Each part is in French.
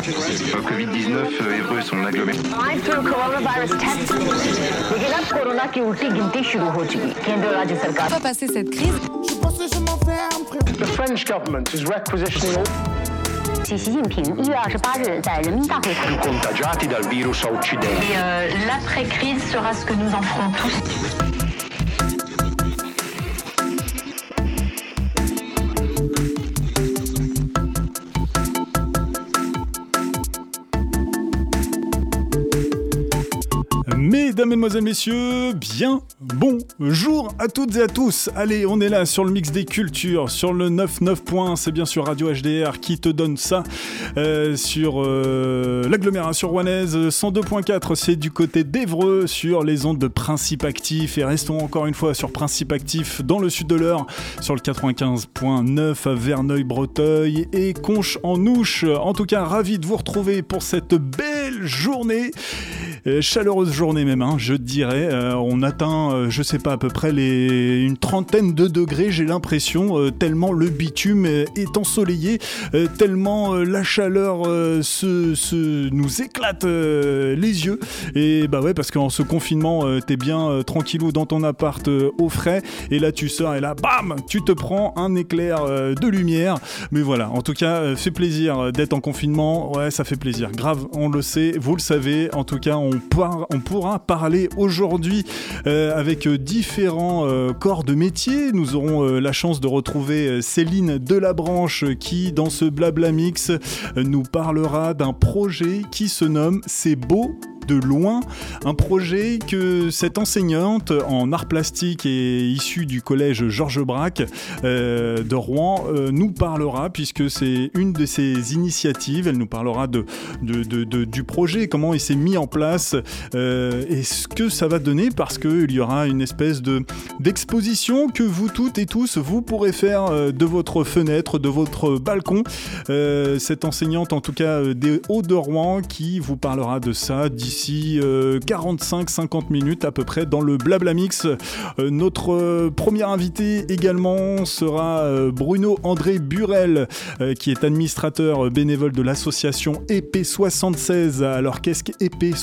Covid-19, Évreux et son agglomération. On va passer cette crise. The French government is requisitioning. 习近平1月28日在人民大会堂。 Contagiati dal virus a Occidente. L'après-crise sera ce que nous en ferons tous. Mesdames, Mesdemoiselles, Messieurs, bien bonjour à toutes et à tous. Allez, on est là sur le mix des cultures, sur le 99.1, c'est bien sûr Radio HDR qui te donne ça, sur l'agglomération rouennaise, 102.4, c'est du côté d'Évreux, sur les ondes de Principe Actif, et restons encore une fois sur Principe Actif dans le sud de l'Eure, sur le 95.9 à Verneuil-Breteuil et Conches-en-Ouche. En tout cas, ravi de vous retrouver pour cette belle journée. Chaleureuse journée même, hein, je dirais. On atteint, je sais pas, à peu près une trentaine de degrés, j'ai l'impression, tellement le bitume est ensoleillé, tellement la chaleur nous éclate les yeux. Et bah ouais, parce qu'en ce confinement, t'es bien tranquillou dans ton appart au frais, et là tu sors et là, bam, tu te prends un éclair de lumière. Mais voilà, en tout cas, fait plaisir d'être en confinement. Ouais, ça fait plaisir. Grave, on le sait, vous le savez. En tout cas, on pourra parler aujourd'hui avec différents corps de métier. Nous aurons la chance de retrouver Céline Delabranche qui, dans ce Blabla Mix, nous parlera d'un projet qui se nomme C'est beau de loin, un projet que cette enseignante en arts plastiques et issue du collège Georges Braque de Rouen nous parlera, puisque c'est une de ses initiatives. Elle nous parlera du projet, comment il s'est mis en place et ce que ça va donner, parce qu'il y aura une espèce d'exposition que vous toutes et tous vous pourrez faire de votre fenêtre, de votre balcon. Cette enseignante, en tout cas des Hauts de Rouen, qui vous parlera de ça d'ici 45-50 minutes à peu près dans le Blabla Mix. Notre premier invité également sera Bruno André Burel, qui est administrateur bénévole de l'association EP76. Alors qu'est-ce qu'EP76 ?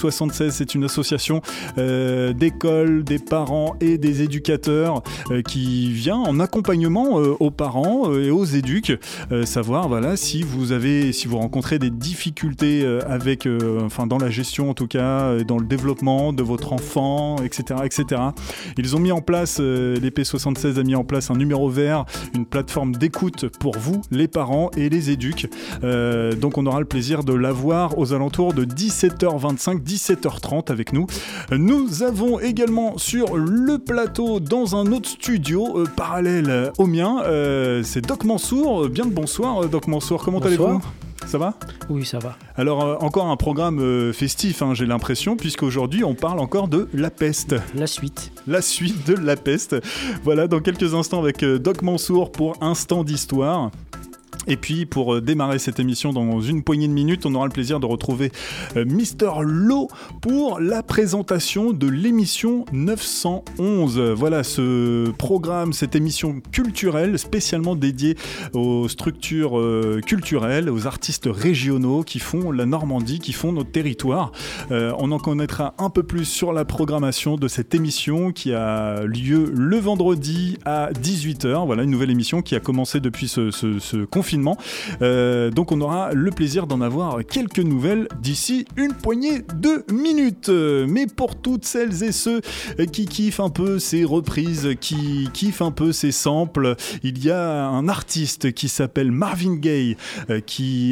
C'est une association d'écoles, des parents et des éducateurs qui vient en accompagnement aux parents et aux éduques, savoir voilà, si vous rencontrez des difficultés avec, dans la gestion en tout cas, dans le développement de votre enfant, etc., etc. Ils ont mis en place, l'EP76 a mis en place un numéro vert, une plateforme d'écoute pour vous, les parents et les éduques. Donc on aura le plaisir de l'avoir aux alentours de 17h25, 17h30 avec nous. Nous avons également sur le plateau, dans un autre studio parallèle au mien, c'est Doc Mansour. Bien le bonsoir Doc Mansour, comment allez-vous ? Ça va ? Oui, ça va. Alors, encore un programme festif, hein, j'ai l'impression, puisqu'aujourd'hui, on parle encore de la peste. La suite de la peste. Voilà, dans quelques instants avec Doc Mansour pour Instant d'Histoire. Et puis, pour démarrer cette émission dans une poignée de minutes, on aura le plaisir de retrouver Mister Lo pour la présentation de l'émission 911. Voilà, ce programme, cette émission culturelle spécialement dédiée aux structures culturelles, aux artistes régionaux qui font la Normandie, qui font notre territoire. On en connaîtra un peu plus sur la programmation de cette émission qui a lieu le vendredi à 18h. Voilà, une nouvelle émission qui a commencé depuis ce confinement. Donc on aura le plaisir d'en avoir quelques nouvelles d'ici une poignée de minutes. Mais pour toutes celles et ceux qui kiffent un peu ces reprises, qui kiffent un peu ces samples, il y a un artiste qui s'appelle Marvin Gaye qui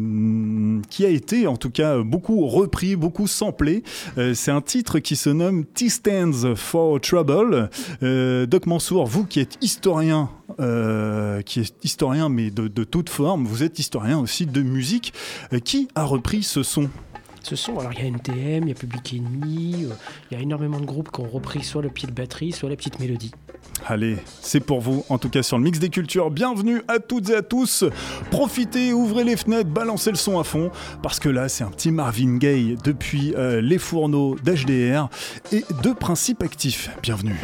a été en tout cas beaucoup repris, beaucoup samplé. C'est un titre qui se nomme T Stands for Trouble. Doc Mansour, vous qui êtes historien, mais de toute forme, vous êtes historien aussi de musique. Qui a repris ce son ? Alors il y a NTM, il y a Public Enemy, il y a énormément de groupes qui ont repris soit le pied de batterie, soit la petite mélodie. Allez, c'est pour vous, en tout cas sur le Mix des Cultures. Bienvenue à toutes et à tous. Profitez, ouvrez les fenêtres, balancez le son à fond, parce que là, c'est un petit Marvin Gaye depuis les fourneaux d'HDR et de Principe Actif. Bienvenue.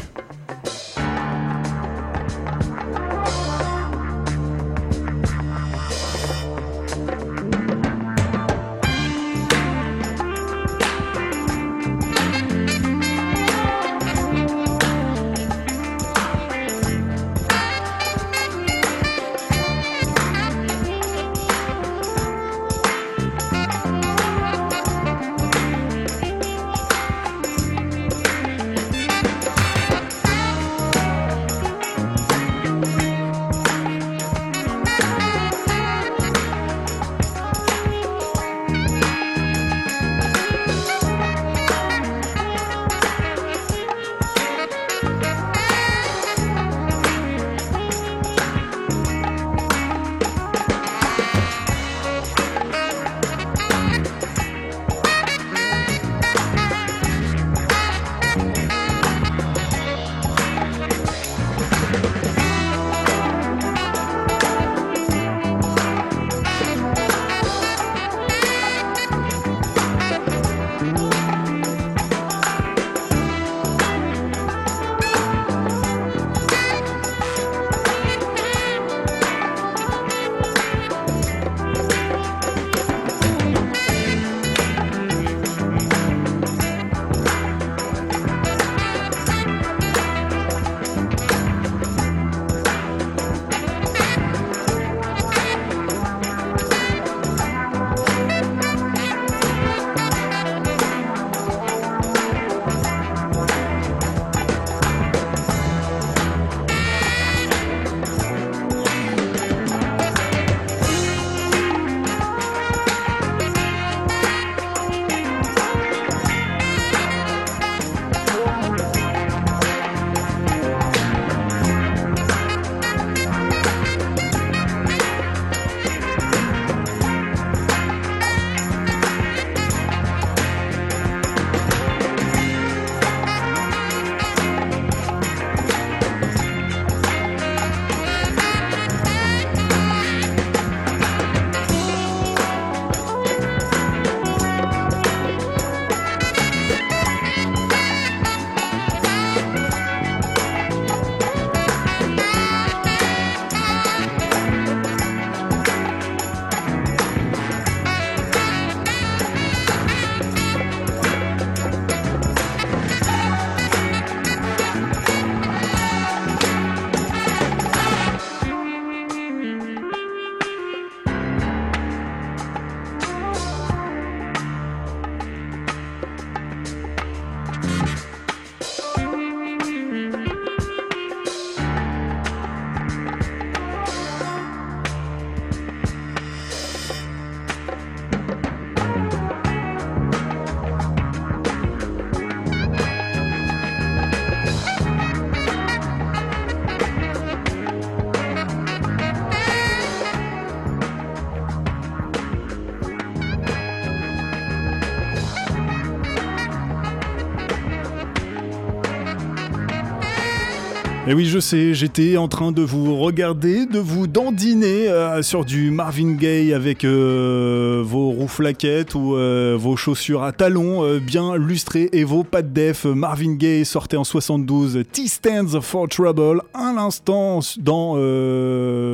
Et oui, je sais, j'étais en train de vous regarder, de vous dandiner sur du Marvin Gaye avec vos rouflaquettes ou vos chaussures à talons bien lustrées et vos pattes def. Marvin Gaye sortait en 72, T Stands for Trouble, à l'instant dans quoi ?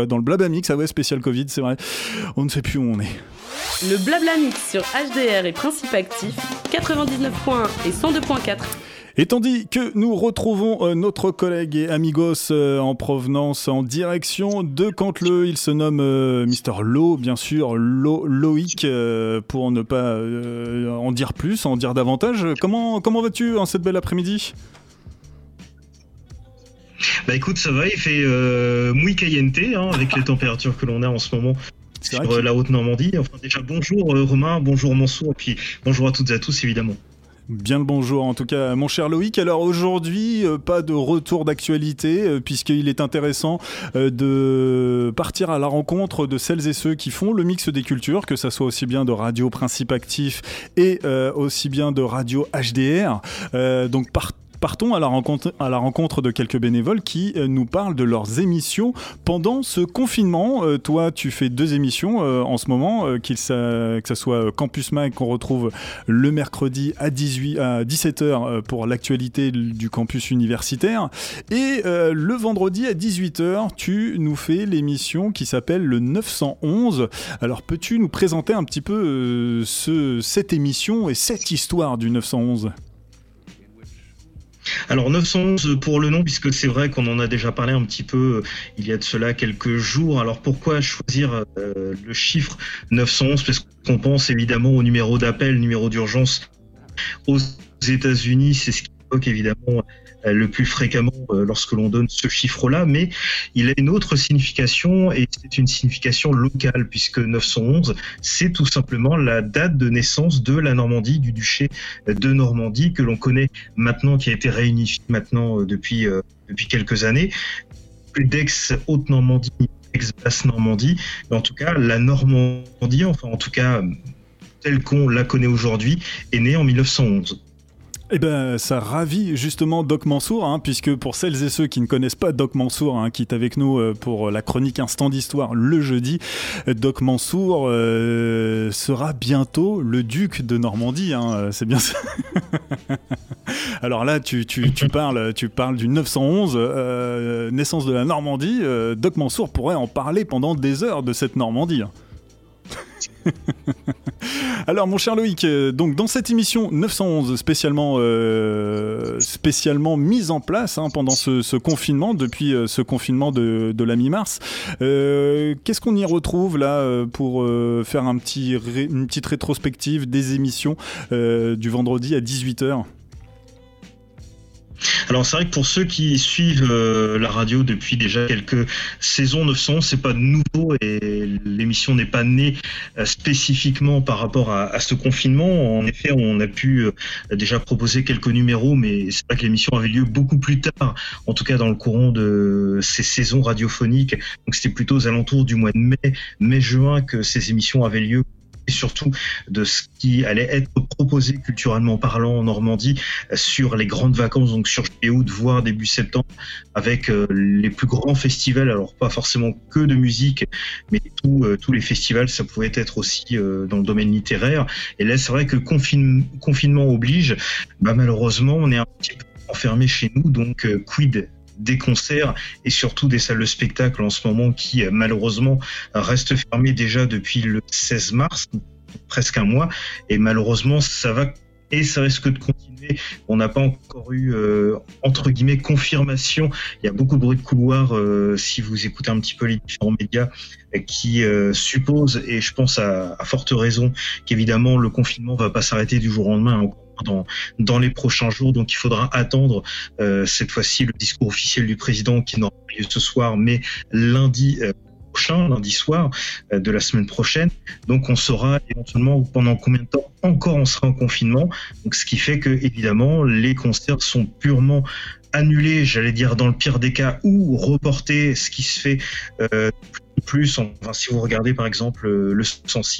Dans le Blabla Mix, ah ouais, spécial Covid, c'est vrai. On ne sait plus où on est. Le Blabla Mix sur HDR et Principe Actif, 99.1 et 102.4. Et tandis que nous retrouvons notre collègue et amigos en provenance, en direction de Canteleu, il se nomme Mr. Lo, bien sûr, Loïc, pour ne pas en dire plus, en dire davantage. Comment vas-tu en cette belle après-midi ? Bah écoute, ça va, il fait muy caliente avec les températures que l'on a en ce moment sur la Haute-Normandie. Enfin déjà, bonjour Romain, bonjour Mansour, et puis bonjour à toutes et à tous évidemment. Bien le bonjour en tout cas mon cher Loïc. Alors aujourd'hui pas de retour d'actualité puisqu'il est intéressant de partir à la rencontre de celles et ceux qui font le mix des cultures, que ça soit aussi bien de Radio Principe Actif et aussi bien de Radio HDR. Donc partons à la rencontre de quelques bénévoles qui nous parlent de leurs émissions pendant ce confinement. Toi, tu fais 2 émissions en ce moment, que ça soit Campus Mag qu'on retrouve le mercredi à 17h pour l'actualité du campus universitaire. Et le vendredi à 18h, tu nous fais l'émission qui s'appelle le 911. Alors, peux-tu nous présenter un petit peu cette émission et cette histoire du 911 ? Alors 911 pour le nom, puisque c'est vrai qu'on en a déjà parlé un petit peu il y a de cela quelques jours. Alors pourquoi choisir le chiffre 911 ? Parce qu'on pense évidemment au numéro d'appel, numéro d'urgence aux États-Unis, c'est ce qui évoque évidemment le plus fréquemment lorsque l'on donne ce chiffre-là, mais il a une autre signification et c'est une signification locale puisque 911, c'est tout simplement la date de naissance de la Normandie, du duché de Normandie que l'on connaît maintenant, qui a été réunifié maintenant depuis quelques années, plus d'ex-Haute-Normandie, ex-Basse-Normandie, mais en tout cas la Normandie, enfin en tout cas telle qu'on la connaît aujourd'hui, est née en 1911. Eh ben, ça ravit justement Doc Mansour, puisque pour celles et ceux qui ne connaissent pas Doc Mansour, qui est avec nous pour la chronique Instant d'Histoire le jeudi, Doc Mansour sera bientôt le duc de Normandie, c'est bien ça. Alors là, tu parles du 911, naissance de la Normandie. Doc Mansour pourrait en parler pendant des heures de cette Normandie. Alors mon cher Loïc, donc dans cette émission 911 spécialement mise en place pendant ce confinement, depuis ce confinement de la mi-mars, qu'est-ce qu'on y retrouve là pour faire une petite rétrospective des émissions du vendredi à 18h ? Alors c'est vrai que pour ceux qui suivent la radio depuis déjà quelques saisons, 911 c'est pas nouveau et l'émission n'est pas née spécifiquement par rapport à ce confinement. En effet, on a pu déjà proposer quelques numéros, mais c'est vrai que l'émission avait lieu beaucoup plus tard, en tout cas dans le courant de ces saisons radiophoniques. Donc c'était plutôt aux alentours du mois de mai-juin que ces émissions avaient lieu. Et surtout de ce qui allait être proposé culturellement parlant en Normandie sur les grandes vacances, donc sur juillet-août, voire début septembre, avec les plus grands festivals, alors pas forcément que de musique, mais tous les festivals, ça pouvait être aussi dans le domaine littéraire. Et là, c'est vrai que confinement oblige, malheureusement, on est un petit peu enfermé chez nous, donc quid des concerts et surtout des salles de spectacle en ce moment qui malheureusement restent fermées déjà depuis le 16 mars, presque un mois, et malheureusement ça va et ça risque de continuer. On n'a pas encore eu entre guillemets confirmation. Il y a beaucoup de bruit de couloir si vous écoutez un petit peu les différents médias qui supposent, et je pense à forte raison, qu'évidemment le confinement va pas s'arrêter du jour au lendemain. Dans les prochains jours, donc il faudra attendre cette fois-ci le discours officiel du président qui n'aura pas lieu ce soir, mais lundi soir de la semaine prochaine. Donc on saura éventuellement pendant combien de temps encore on sera en confinement. Donc ce qui fait que évidemment les concerts sont purement annulés, j'allais dire dans le pire des cas, ou reportés, ce qui se fait plus. Enfin, si vous regardez par exemple le 106,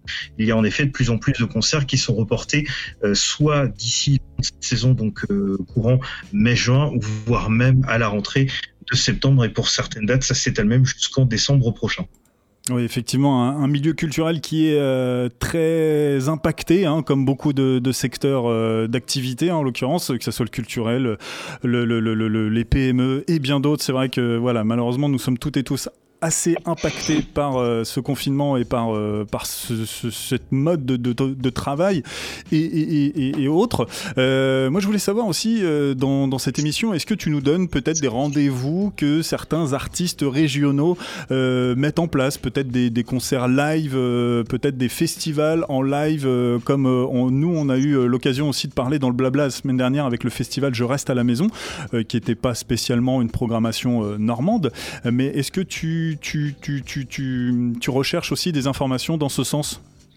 il y a en effet de plus en plus de concerts qui sont reportés, soit d'ici cette saison, donc courant mai-juin, ou voire même à la rentrée de septembre, et pour certaines dates, ça s'étale même jusqu'en décembre prochain. Oui, effectivement, un milieu culturel qui est très impacté, comme beaucoup de secteurs d'activité, en l'occurrence, que ce soit le culturel, les PME et bien d'autres. C'est vrai que voilà, malheureusement, nous sommes toutes et tous assez impacté par ce confinement et par cette mode de travail et autres. Moi, je voulais savoir aussi, dans cette émission, est-ce que tu nous donnes peut-être des rendez-vous que certains artistes régionaux mettent en place, peut-être des concerts live, peut-être des festivals en live, comme nous, on a eu l'occasion aussi de parler dans le Blabla la semaine dernière avec le festival Je reste à la maison, qui n'était pas spécialement une programmation normande, mais est-ce que tu recherches aussi des informations dans ce sens ?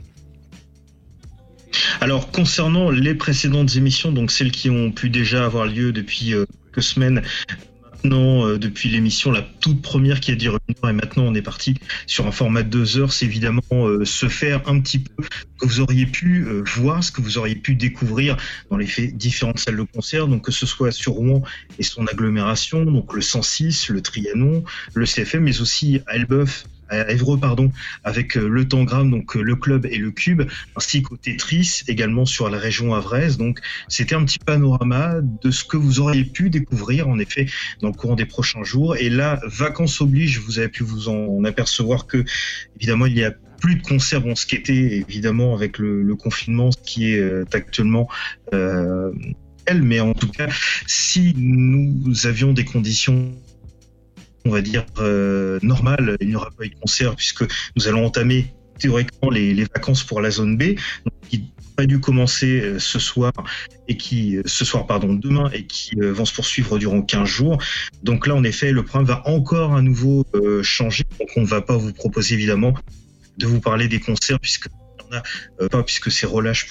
Alors, concernant les précédentes émissions, donc celles qui ont pu déjà avoir lieu depuis quelques semaines, maintenant, depuis l'émission, la toute première qui a duré 1 heure, et maintenant on est parti sur un format de 2 heures, c'est évidemment se faire un petit peu ce que vous auriez pu voir, ce que vous auriez pu découvrir dans les différentes salles de concert, donc que ce soit sur Rouen et son agglomération, donc le 106, le Trianon, le CFM, mais aussi à Elbeuf, à Évreux, avec le Tangram, donc le club et le Cube, ainsi qu'au Tetris, également sur la région havraise. Donc, c'était un petit panorama de ce que vous auriez pu découvrir, en effet, dans le courant des prochains jours. Et là, vacances oblige, vous avez pu vous en apercevoir que, évidemment, il y a plus de concerts, ce qui était, évidemment, avec le confinement, ce qui est actuellement mais en tout cas, si nous avions des conditions, on va dire, normal, il n'y aura pas eu de concert puisque nous allons entamer théoriquement les vacances pour la zone B, donc, qui a dû commencer demain et qui vont se poursuivre durant 15 jours. Donc là, en effet, le programme va encore à nouveau changer. Donc on ne va pas vous proposer évidemment de vous parler des concerts puisque c'est relâche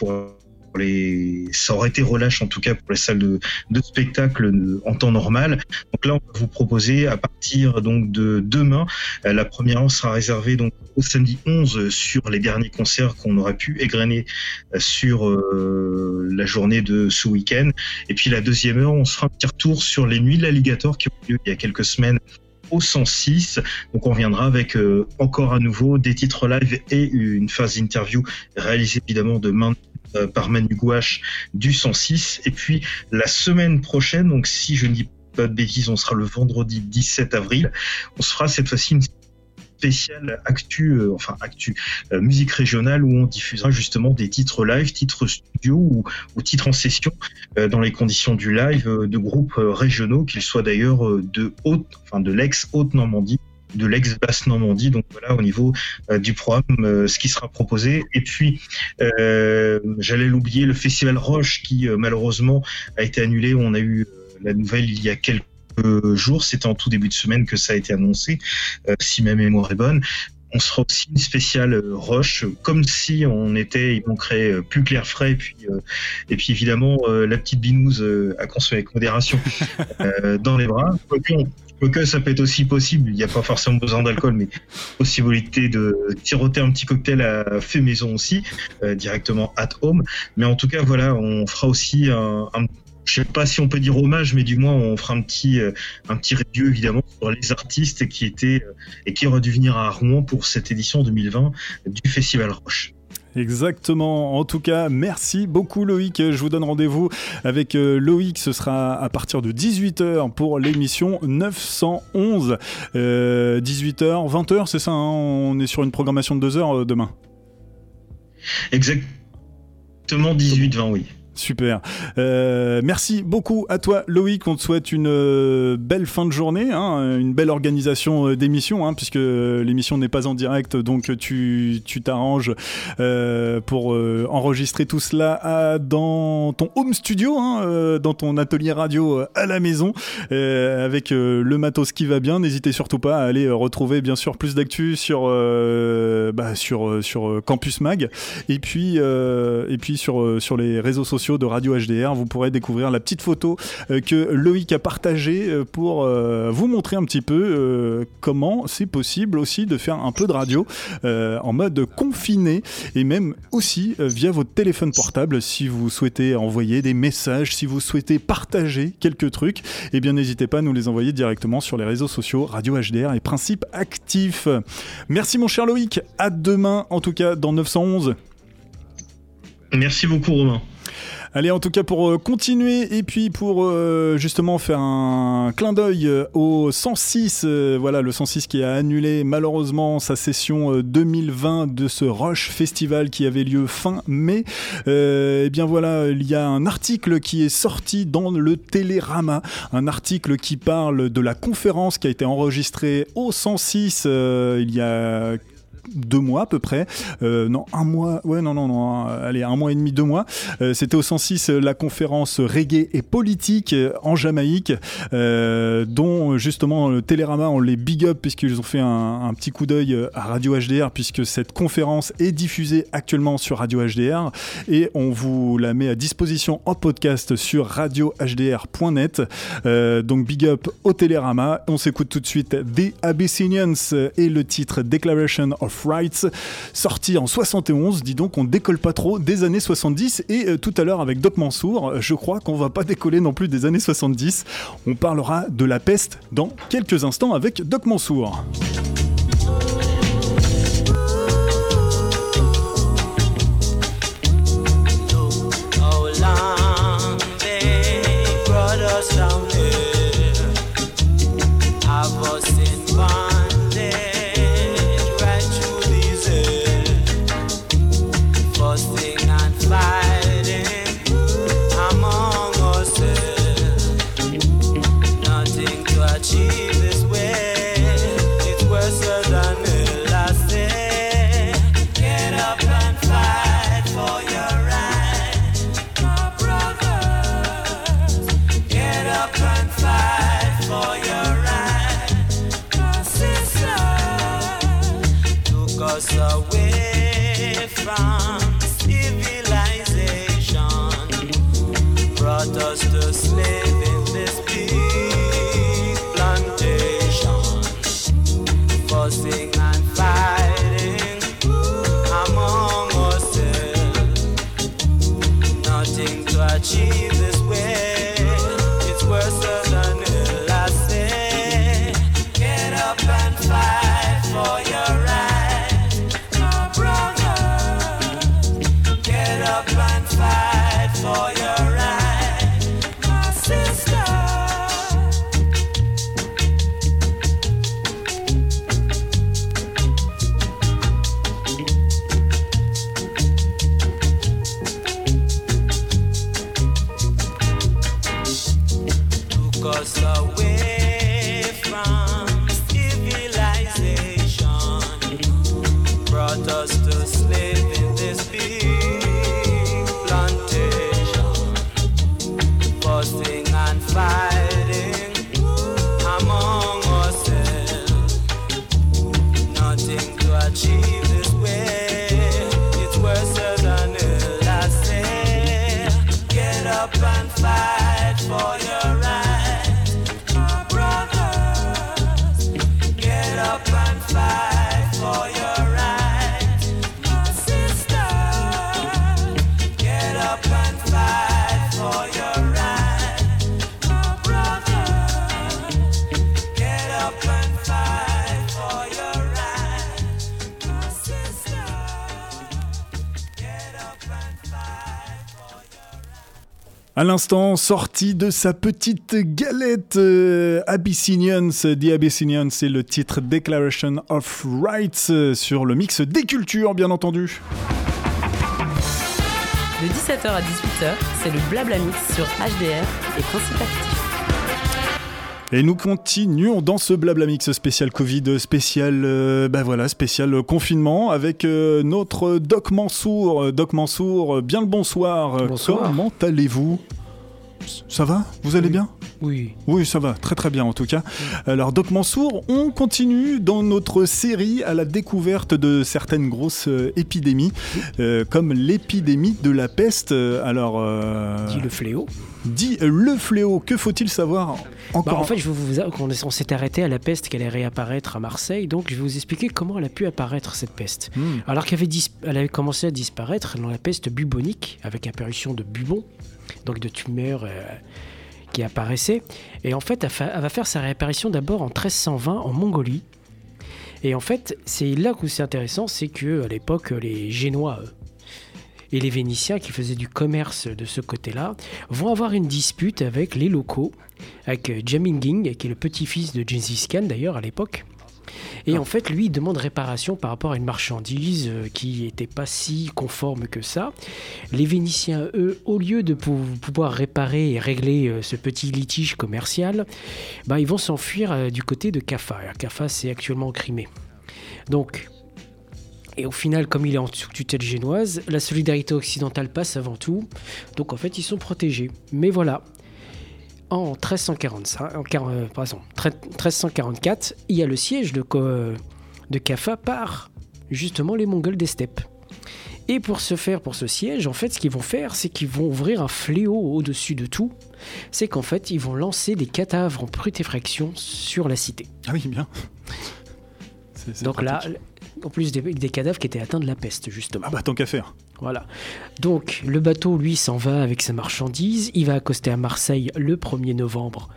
ça aurait été relâche en tout cas pour les salles de spectacle en temps normal. Donc là, on va vous proposer à partir donc de demain, la première heure sera réservée donc au samedi 11 sur les derniers concerts qu'on aurait pu égrener sur la journée de ce week-end. Et puis la deuxième heure, on se fera un petit retour sur les nuits de l'Alligator qui ont eu lieu il y a quelques semaines au 106. Donc on reviendra avec encore à nouveau des titres live et une phase interview réalisée évidemment par Manu Gouache du 106. Et puis la semaine prochaine, donc si je ne dis pas de bêtises, on sera le vendredi 17 avril, on se fera cette fois-ci une spéciale musique régionale où on diffusera justement des titres live, titres studio ou titres en session dans les conditions du live de groupes régionaux, qu'ils soient d'ailleurs de l'ex-Haute-Normandie, de l'ex-Basse-Normandie. Donc voilà, au niveau du programme, ce qui sera proposé. Et puis, j'allais l'oublier, le Festival Roche qui malheureusement a été annulé. On a eu la nouvelle il y a quelques jours, c'était en tout début de semaine que ça a été annoncé, si ma mémoire est bonne. On sera aussi une spéciale Roche, comme si il manquerait plus Clair Frais et puis évidemment la petite binouse à consommer avec modération dans les bras. Quoique ça peut être aussi possible, il n'y a pas forcément besoin d'alcool, mais possibilité de tiroter un petit cocktail à fait maison aussi, directement at home. Mais en tout cas, voilà, on fera aussi je sais pas si on peut dire hommage, mais du moins on fera un petit review évidemment sur les artistes qui étaient et qui auraient dû venir à Rouen pour cette édition 2020 du Festival Roche. Exactement. En tout cas, merci beaucoup Loïc. Je vous donne rendez-vous avec Loïc. Ce sera à partir de 18h pour l'émission 911. 18h, 20h, c'est ça, on est sur une programmation de 2 heures demain. Exactement 18-20, oui. Super. Merci beaucoup à toi Loïc, on te souhaite une belle fin de journée, une belle organisation d'émission, puisque l'émission n'est pas en direct, donc tu t'arranges pour enregistrer tout cela dans ton home studio, dans ton atelier radio à la maison, avec le matos qui va bien. N'hésitez surtout pas à aller retrouver bien sûr plus d'actu sur Campus Mag et puis sur les réseaux sociaux sociaux de Radio HDR. Vous pourrez découvrir la petite photo que Loïc a partagée pour vous montrer un petit peu comment c'est possible aussi de faire un peu de radio en mode confiné et même aussi via votre téléphone portable si vous souhaitez envoyer des messages, si vous souhaitez partager quelques trucs, eh bien n'hésitez pas à nous les envoyer directement sur les réseaux sociaux Radio HDR et Principe Actif. Merci mon cher Loïc, à demain en tout cas dans 911. Merci beaucoup Romain. Allez, en tout cas, pour continuer et puis pour justement faire un clin d'œil au 106, voilà, le 106 qui a annulé malheureusement sa session 2020 de ce Rush Festival qui avait lieu fin mai. Eh bien voilà, il y a un article qui est sorti dans le Télérama, un article qui parle de la conférence qui a été enregistrée au 106 il y a 2 mois à peu près, non, 1 mois, ouais, non, allez, 1 mois et demi, 2 mois, c'était au 106 la conférence reggae et politique en Jamaïque, dont justement le Télérama, on les big up puisqu'ils ont fait un petit coup d'œil à Radio HDR puisque cette conférence est diffusée actuellement sur Radio HDR et on vous la met à disposition en podcast sur radiohdr.net, donc big up au Télérama. On s'écoute tout de suite The Abyssinians et le titre Declaration of Rights, sorti en 71. Dis donc, on décolle pas trop des années 70 et tout à l'heure avec Doc Mansour, je crois qu'on va pas décoller non plus des années 70. On parlera de la peste dans quelques instants avec Doc Mansour. À l'instant, sorti de sa petite galette, Abyssinians, The Abyssinians, c'est le titre Declaration of Rights sur le mix des cultures, bien entendu. De 17h à 18h, c'est le Blabla Mix sur HDR et Principe Actif. Et nous continuons dans ce Blabla Mix spécial Covid, spécial confinement avec notre Doc Mansour. Doc Mansour, bien le bonsoir. Bonsoir. Comment allez-vous ? Ça va ? Vous allez bien ? Oui. Oui, ça va, très très bien en tout cas. Alors Doc Mansour, on continue dans notre série à la découverte de certaines grosses épidémies, comme l'épidémie de la peste. Alors, Dit le fléau. Dit le fléau, que faut-il savoir encore ? En fait, on s'est arrêté à la peste qui allait réapparaître à Marseille, donc je vais vous expliquer comment elle a pu apparaître cette peste. Alors qu'elle avait commencé à disparaître dans la peste bubonique, avec apparition de bubons, donc de tumeurs qui apparaissaient. Et en fait, elle va faire sa réapparition d'abord en 1320 en Mongolie. Et en fait, c'est là où c'est intéressant, c'est qu'à l'époque, les Génois et les Vénitiens qui faisaient du commerce de ce côté-là vont avoir une dispute avec les locaux, avec Jaminging, qui est le petit-fils de Gengis Khan d'ailleurs à l'époque. Et en fait, lui, il demande réparation par rapport à une marchandise qui n'était pas si conforme que ça. Les Vénitiens, eux, au lieu de pouvoir réparer et régler ce petit litige commercial, ils vont s'enfuir du côté de Kaffa. Alors, Kaffa, c'est actuellement en Crimée. Donc, et au final, comme il est en sous-tutelle génoise, la solidarité occidentale passe avant tout. Donc, en fait, ils sont protégés. Mais voilà. En 1344, il y a le siège de Kaffa par justement les Mongols des steppes. Et pour ce siège, en fait, ce qu'ils vont faire, c'est qu'ils vont ouvrir un fléau au-dessus de tout. C'est qu'en fait, ils vont lancer des cadavres en putréfaction sur la cité. Ah oui, bien. C'est donc pratique. là, en plus des cadavres qui étaient atteints de la peste, justement. Ah bah tant qu'à faire. Voilà. Donc, le bateau, lui, s'en va avec sa marchandise. Il va accoster à Marseille le 1er novembre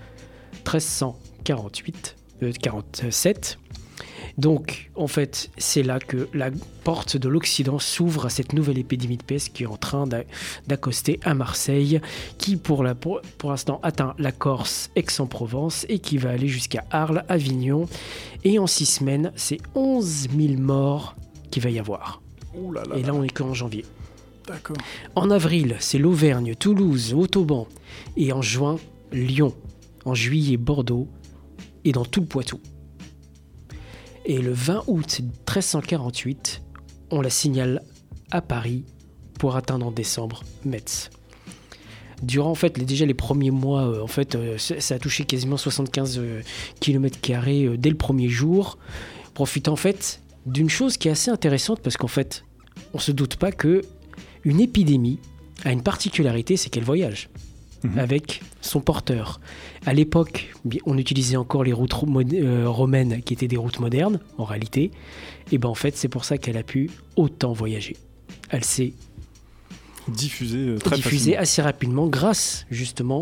1347. Donc, en fait, c'est là que la porte de l'Occident s'ouvre à cette nouvelle épidémie de peste qui est en train d'accoster à Marseille, qui pour l'instant atteint la Corse, Aix-en-Provence, et qui va aller jusqu'à Arles, Avignon. Et en 6 semaines, c'est 11 000 morts qu'il va y avoir. Ouh là là. Et là, on est qu'en janvier. D'accord. En avril, c'est l'Auvergne, Toulouse, Montauban. Et en juin, Lyon. En juillet, Bordeaux. Et dans tout le Poitou. Et le 20 août 1348, on la signale à Paris pour atteindre en décembre Metz. Durant en fait déjà les premiers mois, ça a touché quasiment 75 km² dès le premier jour, profitant en fait d'une chose qui est assez intéressante parce qu'en fait, on se doute pas que une épidémie a une particularité, c'est qu'elle voyage. Avec son porteur. À l'époque, on utilisait encore les routes romaines qui étaient des routes modernes, en réalité. Et en fait, c'est pour ça qu'elle a pu autant voyager. Elle s'est diffusée assez rapidement grâce, justement,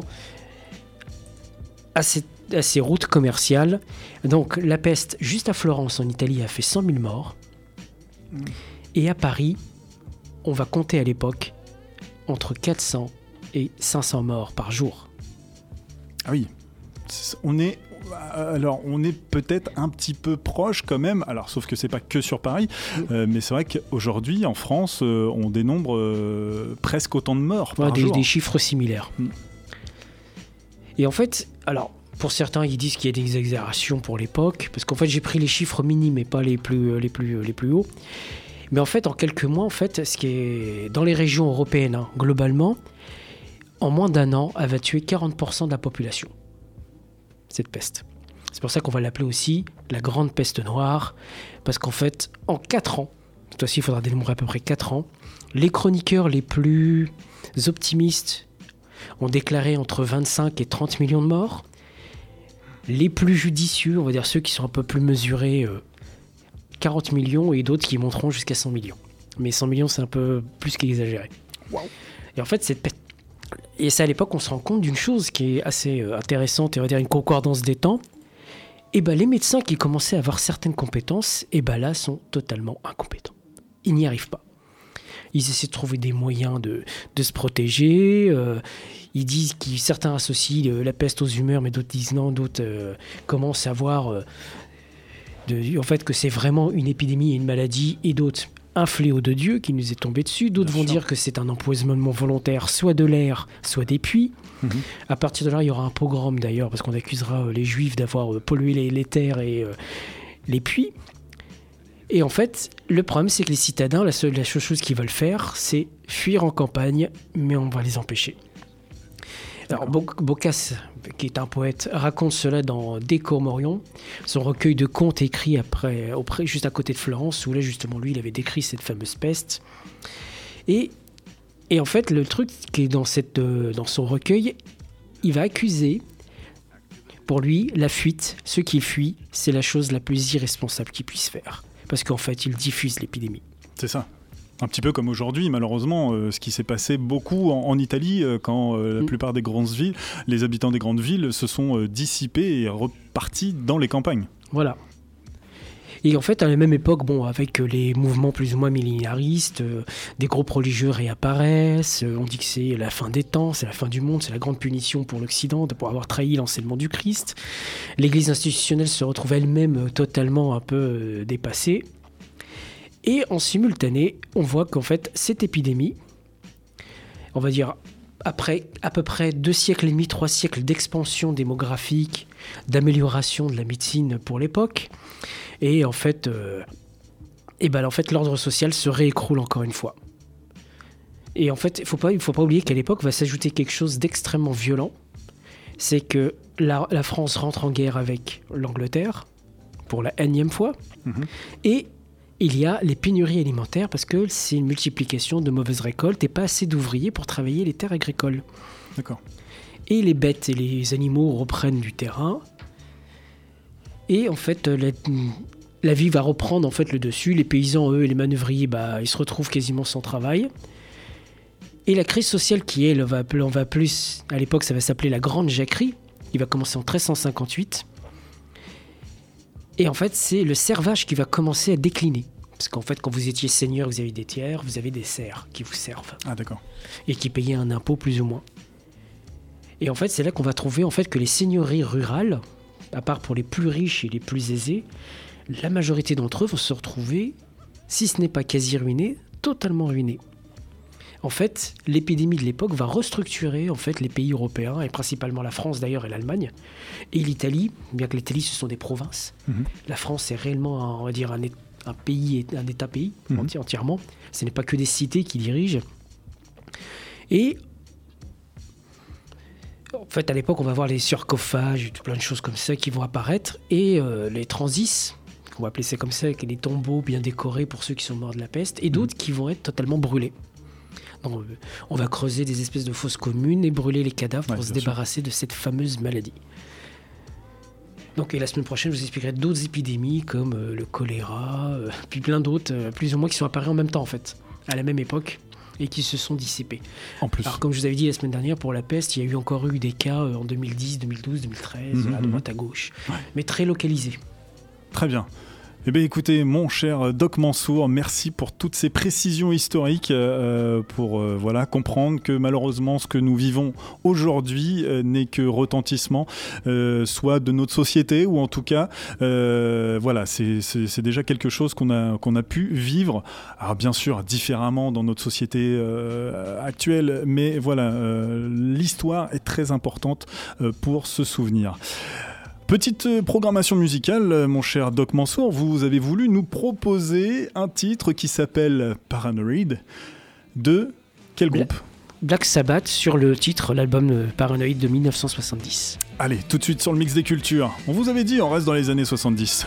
à ces routes commerciales. Donc, la peste, juste à Florence, en Italie, a fait 100 000 morts. Et à Paris, on va compter à l'époque entre 400 et 500 morts par jour. Ah oui, on est peut-être un petit peu proche quand même, alors sauf que c'est pas que sur Paris, mais c'est vrai qu'aujourd'hui en France, on dénombre presque autant de morts par jour. Des chiffres similaires. Et en fait, alors pour certains ils disent qu'il y a des exagérations pour l'époque, parce qu'en fait j'ai pris les chiffres minimes et pas les plus hauts. Mais en fait en quelques mois, en fait, ce qui est dans les régions européennes, globalement, en moins d'1 an, elle va tuer 40% de la population, cette peste. C'est pour ça qu'on va l'appeler aussi la grande peste noire, parce qu'en fait, en 4 ans, cette fois-ci il faudra dénombrer à peu près 4 ans, les chroniqueurs les plus optimistes ont déclaré entre 25 et 30 millions de morts. Les plus judicieux, on va dire ceux qui sont un peu plus mesurés, 40 millions, et d'autres qui monteront jusqu'à 100 millions. Mais 100 millions, c'est un peu plus qu'exagéré. Wow. Et en fait, cette peste. Et c'est à l'époque qu'on se rend compte d'une chose qui est assez intéressante, et on va dire une concordance des temps. Et les médecins qui commençaient à avoir certaines compétences, là, sont totalement incompétents. Ils n'y arrivent pas. Ils essaient de trouver des moyens de se protéger. Ils disent que certains associent la peste aux humeurs, mais d'autres disent non. D'autres commencent à voir en fait, que c'est vraiment une épidémie et une maladie, et d'autres un fléau de Dieu qui nous est tombé dessus. D'autres vont dire que c'est un empoisonnement volontaire, soit de l'air, soit des puits. À partir de là, il y aura un pogrom d'ailleurs, parce qu'on accusera les Juifs d'avoir pollué les terres et les puits. Et en fait, le problème, c'est que les citadins, la seule chose qu'ils veulent faire, c'est fuir en campagne, mais on va les empêcher. Alors Boccace, qui est un poète, raconte cela dans Décor Morion, son recueil de contes écrit juste à côté de Florence, où là justement lui il avait décrit cette fameuse peste. Et en fait le truc qui est dans son recueil, il va accuser, pour lui, la fuite, ceux qui fuient, c'est la chose la plus irresponsable qu'ils puissent faire. Parce qu'en fait, ils diffusent l'épidémie. C'est ça. Un petit peu comme aujourd'hui, malheureusement, ce qui s'est passé beaucoup en Italie, quand la plupart des grandes villes, les habitants des grandes villes se sont dissipés et repartis dans les campagnes. Voilà. Et en fait, à la même époque, avec les mouvements plus ou moins millénaristes, des groupes religieux réapparaissent, on dit que c'est la fin des temps, c'est la fin du monde, c'est la grande punition pour l'Occident pour avoir trahi l'enseignement du Christ. L'Église institutionnelle se retrouve elle-même totalement un peu dépassée. Et en simultané, on voit qu'en fait, cette épidémie, on va dire, après à peu près 2 siècles et demi, 3 siècles d'expansion démographique, d'amélioration de la médecine pour l'époque, et en fait, l'ordre social se réécroule encore une fois. Et en fait, il faut pas oublier qu'à l'époque va s'ajouter quelque chose d'extrêmement violent, c'est que la France rentre en guerre avec l'Angleterre pour la énième fois, et il y a les pénuries alimentaires parce que c'est une multiplication de mauvaises récoltes et pas assez d'ouvriers pour travailler les terres agricoles. D'accord. Et les bêtes et les animaux reprennent du terrain. Et en fait, la vie va reprendre en fait le dessus. Les paysans, eux, et les manœuvriers, ils se retrouvent quasiment sans travail. Et la crise sociale qui est, on va plus, à l'époque, ça va s'appeler la Grande Jacquerie, qui va commencer en 1358. Et en fait, c'est le servage qui va commencer à décliner. Parce qu'en fait, quand vous étiez seigneur, vous avez des tiers, vous avez des serfs qui vous servent. Ah, d'accord. Et qui payaient un impôt plus ou moins. Et en fait, c'est là qu'on va trouver en fait que les seigneuries rurales, à part pour les plus riches et les plus aisés, la majorité d'entre eux vont se retrouver, si ce n'est pas quasi ruinés, totalement ruinés. En fait, l'épidémie de l'époque va restructurer en fait les pays européens, et principalement la France d'ailleurs et l'Allemagne, et l'Italie, bien que l'Italie ce sont des provinces. La France est réellement, on va dire, un pays, un État-pays entièrement. Ce n'est pas que des cités qui dirigent. Et en fait, à l'époque, on va voir les sarcophages, plein de choses comme ça qui vont apparaître, et les transis, on va appeler ça comme ça, avec les tombeaux bien décorés pour ceux qui sont morts de la peste, et d'autres qui vont être totalement brûlés. Donc, on va creuser des espèces de fosses communes et brûler les cadavres pour se débarrasser de cette fameuse maladie. Donc, et la semaine prochaine, je vous expliquerai d'autres épidémies comme le choléra, puis plein d'autres, plus ou moins qui sont apparus en même temps en fait, à la même époque, et qui se sont dissipés. En plus. Alors, comme je vous avais dit la semaine dernière, pour la peste, il y a encore eu des cas en 2010, 2012, 2013, à droite, à gauche, mais très localisés. Très bien. Eh bien, écoutez, mon cher Doc Mansour, merci pour toutes ces précisions historiques pour comprendre que malheureusement, ce que nous vivons aujourd'hui n'est que retentissement, soit de notre société ou en tout cas, c'est déjà quelque chose qu'on a pu vivre. Alors bien sûr, différemment dans notre société actuelle, mais voilà, l'histoire est très importante pour se souvenir. Petite programmation musicale, mon cher Doc Mansour, vous avez voulu nous proposer un titre qui s'appelle Paranoid de quel groupe ? Black Sabbath sur le titre, l'album Paranoid de 1970. Allez, tout de suite sur le mix des cultures. On vous avait dit, on reste dans les années 70.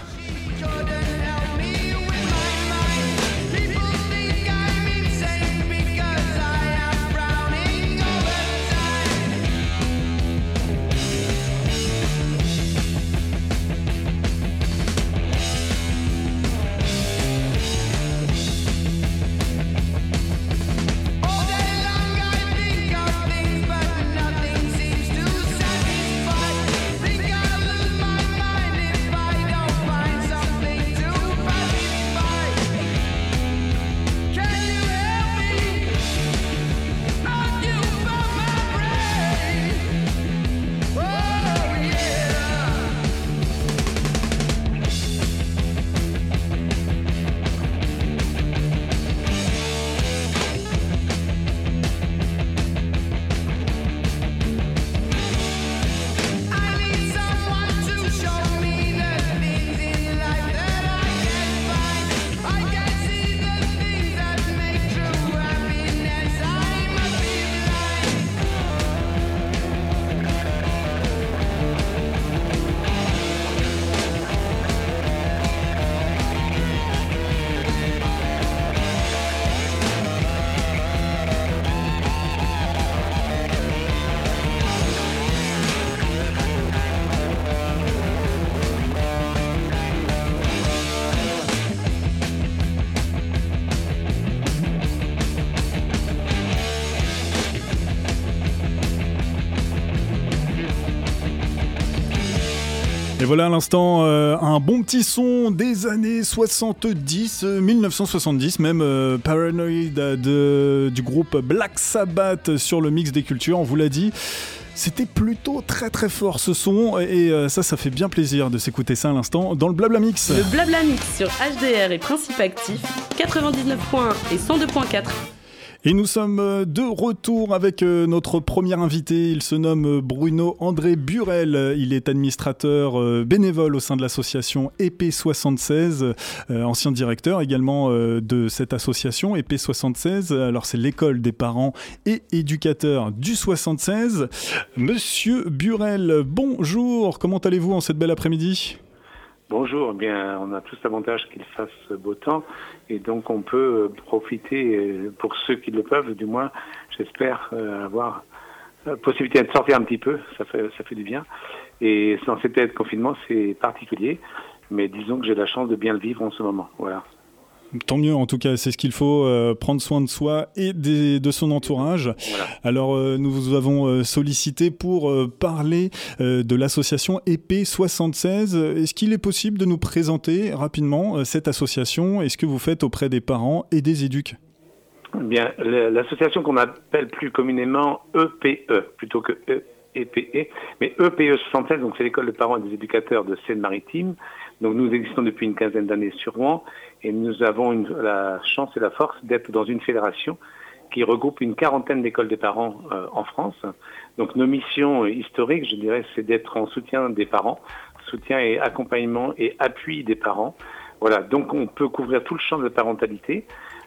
voilà à l'instant un bon petit son des années 70, 1970 même, Paranoid du groupe Black Sabbath sur le mix des cultures, on vous l'a dit. C'était plutôt très très fort ce son et ça fait bien plaisir de s'écouter ça à l'instant dans le Blabla Mix. Le Blabla Mix sur HDR et Principe Actif, 99.1 et 102.4. Et nous sommes de retour avec notre premier invité. Il se nomme Bruno André Burel. Il est administrateur bénévole au sein de l'association EP76, ancien directeur également de cette association EP76. Alors c'est l'école des parents et éducateurs du 76. Monsieur Burel, bonjour. Comment allez-vous en cette belle après-midi ? Bonjour, bien, on a tous l'avantage qu'il fasse beau temps et donc on peut profiter, pour ceux qui le peuvent, du moins, j'espère avoir la possibilité de sortir un petit peu, ça fait du bien. Et dans cette période de confinement, c'est particulier, mais disons que j'ai la chance de bien le vivre en ce moment, voilà. Tant mieux, en tout cas, c'est ce qu'il faut, prendre soin de soi et de son entourage. Voilà. Alors, nous vous avons sollicité pour parler de l'association EP76. Est-ce qu'il est possible de nous présenter rapidement cette association et ce que vous faites auprès des parents et des éducs ? Bien, l'association qu'on appelle plus communément EPE, plutôt que EPE, mais EPE76, donc c'est l'école des parents et des éducateurs de Seine-Maritime. Donc nous existons depuis une quinzaine d'années sur Rouen et nous avons la chance et la force d'être dans une fédération qui regroupe une quarantaine d'écoles des parents en France. Donc nos missions historiques, je dirais, c'est d'être en soutien des parents, soutien et accompagnement et appui des parents. Voilà, donc on peut couvrir tout le champ de la parentalité.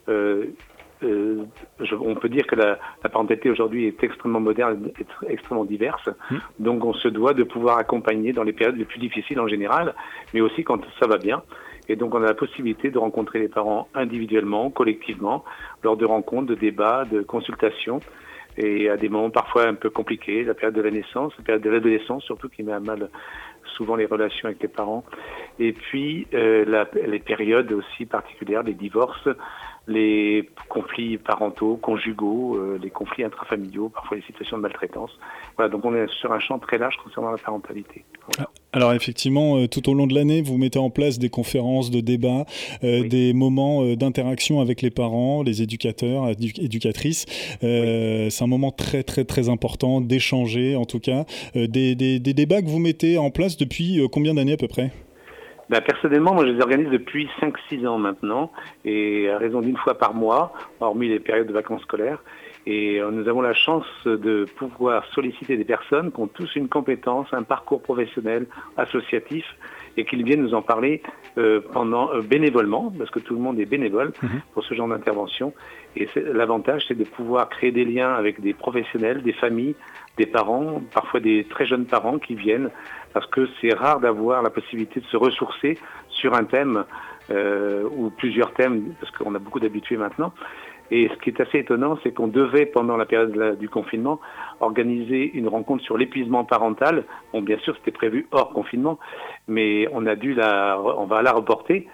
On peut dire que la parentalité aujourd'hui est extrêmement moderne et extrêmement diverse. Donc on se doit de pouvoir accompagner dans les périodes les plus difficiles en général, mais aussi quand ça va bien. Et donc on a la possibilité de rencontrer les parents individuellement, collectivement, lors de rencontres, de débats, de consultations, et à des moments parfois un peu compliqués, la période de la naissance, la période de l'adolescence surtout qui met à mal souvent les relations avec les parents, et puis les périodes aussi particulières, les divorces, les conflits parentaux, conjugaux, les conflits intrafamiliaux, parfois les situations de maltraitance. Voilà, donc on est sur un champ très large concernant la parentalité. Voilà. Alors effectivement, tout au long de l'année, vous mettez en place des conférences, de débats, oui. Des moments d'interaction avec les parents, les éducateurs, éducatrices. Oui. C'est un moment très très très important d'échanger, en tout cas. Des débats que vous mettez en place depuis combien d'années à peu près ? Personnellement, moi je les organise depuis 5-6 ans maintenant, et à raison d'une fois par mois, hormis les périodes de vacances scolaires. Et nous avons la chance de pouvoir solliciter des personnes qui ont tous une compétence, un parcours professionnel, associatif, et qu'ils viennent nous en parler bénévolement, parce que tout le monde est bénévole pour ce genre d'intervention. Et l'avantage, c'est de pouvoir créer des liens avec des professionnels, des familles, des parents, parfois des très jeunes parents qui viennent, parce que c'est rare d'avoir la possibilité de se ressourcer sur un thème ou plusieurs thèmes, parce qu'on a beaucoup d'habitués maintenant. Et ce qui est assez étonnant, c'est qu'on devait, pendant la période du confinement, organiser une rencontre sur l'épuisement parental. Bon, bien sûr, c'était prévu hors confinement, mais on va la reporter.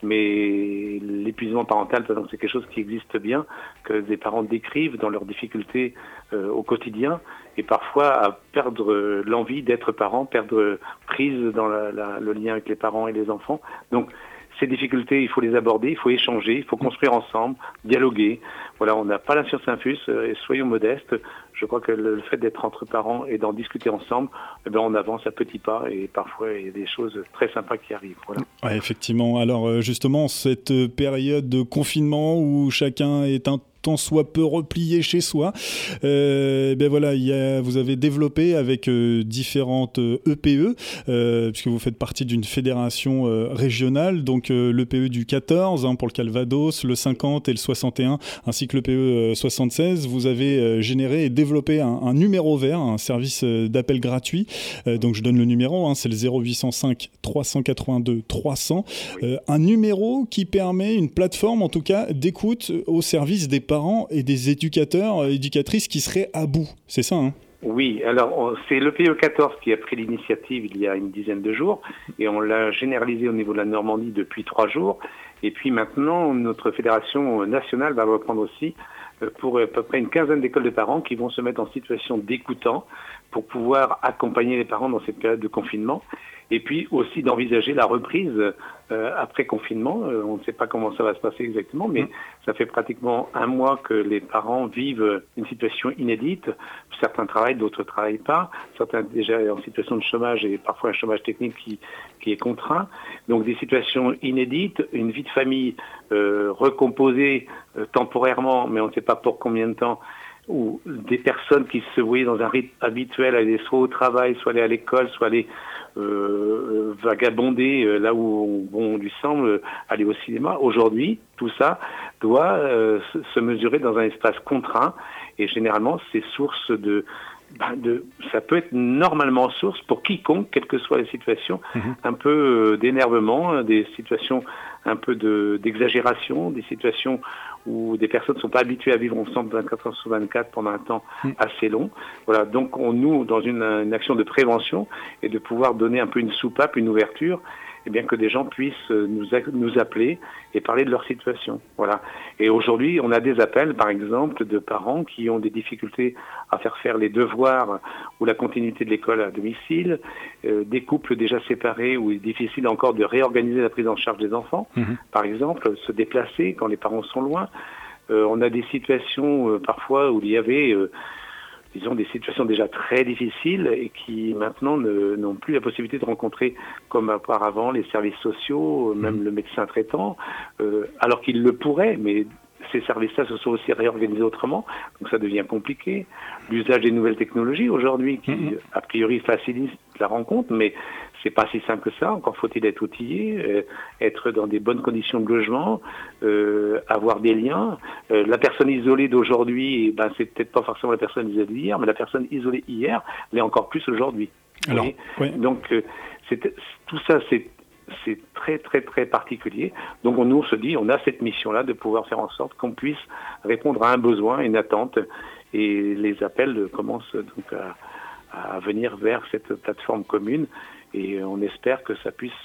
Mais l'épuisement parental, par exemple, c'est quelque chose qui existe bien, que des parents décrivent dans leurs difficultés au quotidien, et parfois à perdre l'envie d'être parent, perdre prise dans le lien avec les parents et les enfants. Donc, ces difficultés, il faut les aborder, il faut échanger, il faut construire ensemble, dialoguer. Voilà, on n'a pas la science infuse et soyons modestes. Je crois que le fait d'être entre parents et d'en discuter ensemble, on avance à petits pas et parfois il y a des choses très sympas qui arrivent. Voilà. Ouais, effectivement. Alors justement, cette période de confinement où chacun est tant soit peu replié chez soi, voilà, vous avez développé avec différentes EPE, puisque vous faites partie d'une fédération régionale, donc l'EPE du 14 pour le Calvados, le 50 et le 61, ainsi que l'EPE 76. Vous avez généré et développé un numéro vert, un service d'appel gratuit. Donc je donne le numéro, c'est le 0805 382 300. Oui. Un numéro qui permet une plateforme, en tout cas, d'écoute au service des parents et des éducateurs, éducatrices qui seraient à bout. C'est ça, hein ? Oui, alors c'est l'EPE 14 qui a pris l'initiative il y a une dizaine de jours et on l'a généralisé au niveau de la Normandie depuis 3 jours. Et puis maintenant, notre fédération nationale va reprendre aussi pour à peu près une quinzaine d'écoles de parents qui vont se mettre en situation d'écoutant pour pouvoir accompagner les parents dans cette période de confinement. Et puis aussi d'envisager la reprise après confinement. On ne sait pas comment ça va se passer exactement, mais ça fait pratiquement un mois que les parents vivent une situation inédite. Certains travaillent, d'autres ne travaillent pas. Certains déjà en situation de chômage et parfois un chômage technique qui est contraint. Donc des situations inédites, une vie de famille recomposée temporairement, mais on ne sait pas pour combien de temps, ou des personnes qui se voyaient dans un rythme habituel, aller soit au travail, soit aller à l'école, soit aller vagabonder là où on lui semble, aller au cinéma. Aujourd'hui, tout ça doit se mesurer dans un espace contraint et généralement c'est source ça peut être normalement source pour quiconque, quelles que soient les situations, un peu d'énervement, des situations un peu d'exagération, des situations où des personnes ne sont pas habituées à vivre ensemble 24 heures sur 24 pendant un temps assez long. Voilà, donc nous, dans une action de prévention et de pouvoir donner un peu une soupape, une ouverture, eh bien que des gens puissent nous appeler et parler de leur situation. Voilà. Et aujourd'hui, on a des appels, par exemple, de parents qui ont des difficultés à faire les devoirs ou la continuité de l'école à domicile, des couples déjà séparés où il est difficile encore de réorganiser la prise en charge des enfants, par exemple, se déplacer quand les parents sont loin. On a des situations parfois où il y avait disons des situations déjà très difficiles et qui maintenant n'ont plus la possibilité de rencontrer comme auparavant les services sociaux, même le médecin traitant, alors qu'ils le pourraient, mais ces services-là se sont aussi réorganisés autrement, donc ça devient compliqué. L'usage des nouvelles technologies aujourd'hui qui, a priori, facilite la rencontre, mais c'est pas si simple que ça. Encore faut-il être outillé, être dans des bonnes conditions de logement, avoir des liens. La personne isolée d'aujourd'hui, c'est peut-être pas forcément la personne isolée d'hier, mais la personne isolée hier l'est encore plus aujourd'hui. Alors, oui. Donc tout ça, c'est très très très particulier. Donc nous on se dit, on a cette mission-là de pouvoir faire en sorte qu'on puisse répondre à un besoin, une attente, et les appels commencent donc à venir vers cette plateforme commune, et on espère que ça puisse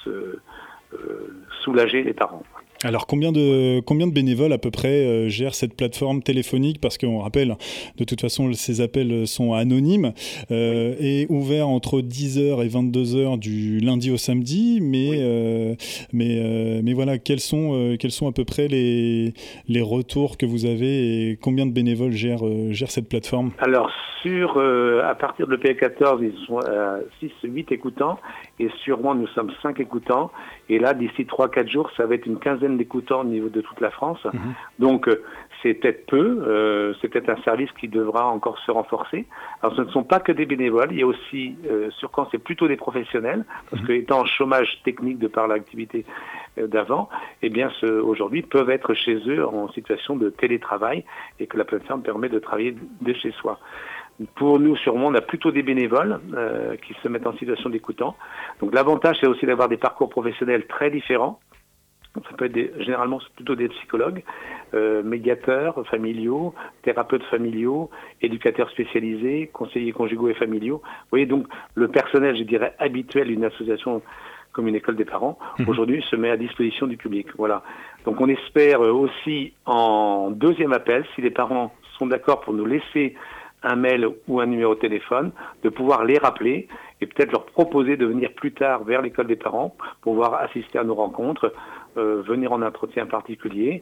soulager les parents. Alors combien de bénévoles à peu près gèrent cette plateforme téléphonique, parce qu'on rappelle de toute façon ces appels sont anonymes et ouverts entre 10h et 22h du lundi au samedi, mais voilà, quels sont à peu près les retours que vous avez et combien de bénévoles gèrent cette plateforme? Alors à partir de PL14 ils sont 6-8 écoutants, et sur moi nous sommes 5 écoutants, et là d'ici 3-4 jours ça va être une quinzaine d'écoutants au niveau de toute la France. Donc c'est peut-être peu, c'est peut-être un service qui devra encore se renforcer. Alors ce ne sont pas que des bénévoles, il y a aussi sur Caen c'est plutôt des professionnels, parce que étant en chômage technique de par l'activité d'avant, eh bien aujourd'hui peuvent être chez eux en situation de télétravail, et que la plateforme permet de travailler de chez soi. Pour nous, sûrement, on a plutôt des bénévoles qui se mettent en situation d'écoutant. Donc l'avantage, c'est aussi d'avoir des parcours professionnels très différents. Ça peut être généralement c'est plutôt des psychologues, médiateurs familiaux, thérapeutes familiaux, éducateurs spécialisés, conseillers conjugaux et familiaux. Vous voyez, donc le personnel, je dirais, habituel d'une association comme une école des parents, aujourd'hui se met à disposition du public. Voilà. Donc on espère aussi en deuxième appel, si les parents sont d'accord pour nous laisser un mail ou un numéro de téléphone, de pouvoir les rappeler et peut-être leur proposer de venir plus tard vers l'école des parents pour pouvoir assister à nos rencontres, venir en entretien particulier,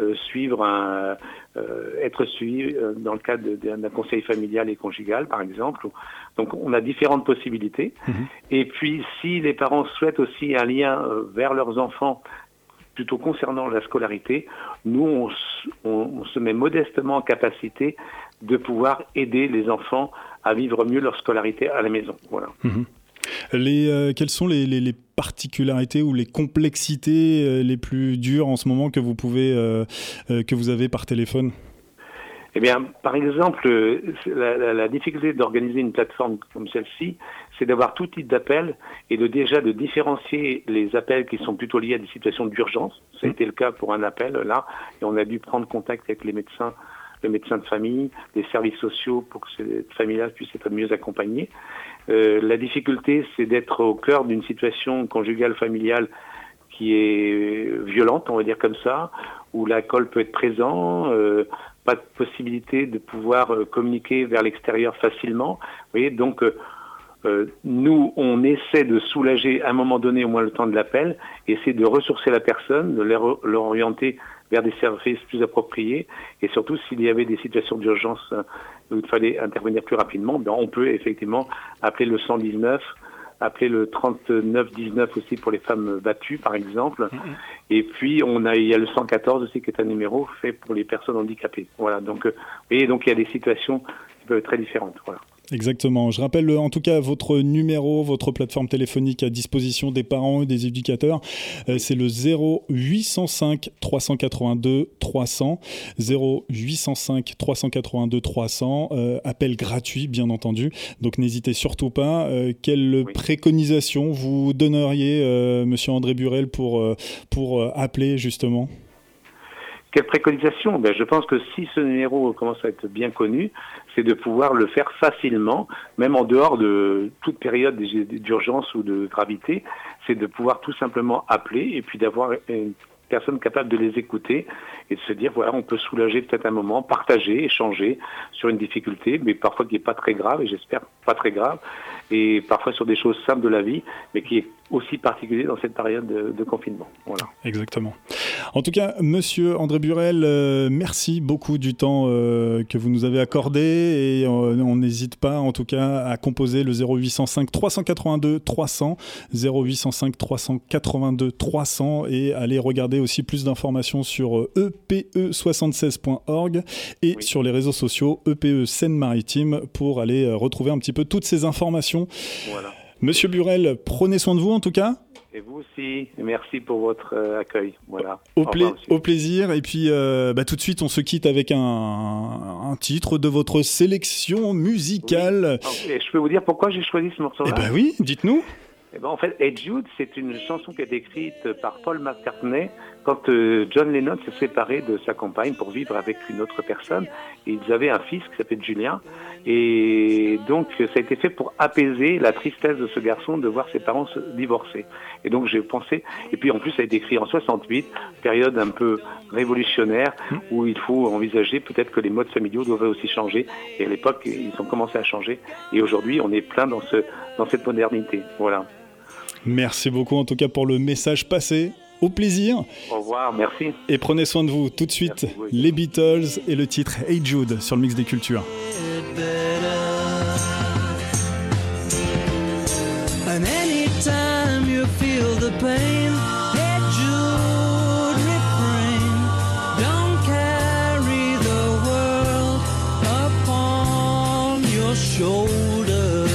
être suivi dans le cadre d'un conseil familial et conjugal, par exemple. Donc on a différentes possibilités. Et puis si les parents souhaitent aussi un lien vers leurs enfants, plutôt concernant la scolarité, nous on se met modestement en capacité de pouvoir aider les enfants à vivre mieux leur scolarité à la maison. Voilà. Quelles sont les particularités ou les complexités les plus dures en ce moment que vous avez par téléphone? Eh bien, par exemple, la difficulté d'organiser une plateforme comme celle-ci, c'est d'avoir tout type d'appels et de différencier les appels qui sont plutôt liés à des situations d'urgence. Ça a été le cas pour un appel là, et on a dû prendre contact avec le médecin de famille, les services sociaux pour que cette famille-là puisse être mieux accompagnée. La difficulté, c'est d'être au cœur d'une situation conjugale, familiale qui est violente, on va dire comme ça, où l'alcool peut être présent, pas de possibilité de pouvoir communiquer vers l'extérieur facilement. Vous voyez, donc nous, on essaie de soulager à un moment donné, au moins le temps de l'appel, essayer de ressourcer la personne, de l'orienter vers des services plus appropriés, et surtout s'il y avait des situations d'urgence où il fallait intervenir plus rapidement, on peut effectivement appeler le 119, appeler le 3919 aussi pour les femmes battues par exemple, et puis il y a le 114 aussi qui est un numéro fait pour les personnes handicapées. Voilà, donc vous voyez, donc il y a des situations qui peuvent être très différentes. Voilà. Exactement. Je rappelle en tout cas votre numéro, votre plateforme téléphonique à disposition des parents et des éducateurs. C'est le 0805 382 300. 0805 382 300. Appel gratuit, bien entendu. Donc n'hésitez surtout pas. Quelle préconisation vous donneriez, Monsieur André Burel, pour appeler justement ? Quelle préconisation ? Je pense que si ce numéro commence à être bien connu, c'est de pouvoir le faire facilement, même en dehors de toute période d'urgence ou de gravité, c'est de pouvoir tout simplement appeler et puis d'avoir une personne capable de les écouter et de se dire, voilà, on peut soulager peut-être un moment, partager, échanger sur une difficulté, mais parfois qui n'est pas très grave, et j'espère pas très grave, et parfois sur des choses simples de la vie, mais qui est aussi particulier dans cette période de confinement. Voilà. Exactement. En tout cas, Monsieur André Burel, merci beaucoup du temps que vous nous avez accordé, et on n'hésite pas en tout cas à composer le 0805 382 300, 0805 382 300, et aller regarder aussi plus d'informations sur epe76.org et sur les réseaux sociaux EPE Seine-Maritime pour aller retrouver un petit peu toutes ces informations. Voilà. Monsieur Burel, prenez soin de vous en tout cas. Et vous aussi, merci pour votre accueil. Voilà. Au plaisir. Et puis tout de suite, on se quitte avec un titre de votre sélection musicale. Oui. Et je peux vous dire pourquoi j'ai choisi ce morceau-là ? Oui, dites-nous. En fait, Hey Jude, c'est une chanson qui a été écrite par Paul McCartney quand John Lennon s'est séparé de sa compagne pour vivre avec une autre personne. Et ils avaient un fils qui s'appelait Julien. Et donc, ça a été fait pour apaiser la tristesse de ce garçon de voir ses parents se divorcer. Et donc, j'ai pensé... Et puis, en plus, ça a été écrit en 68, période un peu révolutionnaire, où il faut envisager peut-être que les modes familiaux doivent aussi changer. Et à l'époque, ils ont commencé à changer. Et aujourd'hui, on est plein dans cette modernité. Voilà. Merci beaucoup, en tout cas, pour le message passé. Au plaisir. Au revoir, merci. Et prenez soin de vous. Tout de suite, les Beatles et le titre Hey Jude sur le Mix des Cultures. And anytime you feel the pain, hey Jude, refrain. Don't carry the world upon your shoulder.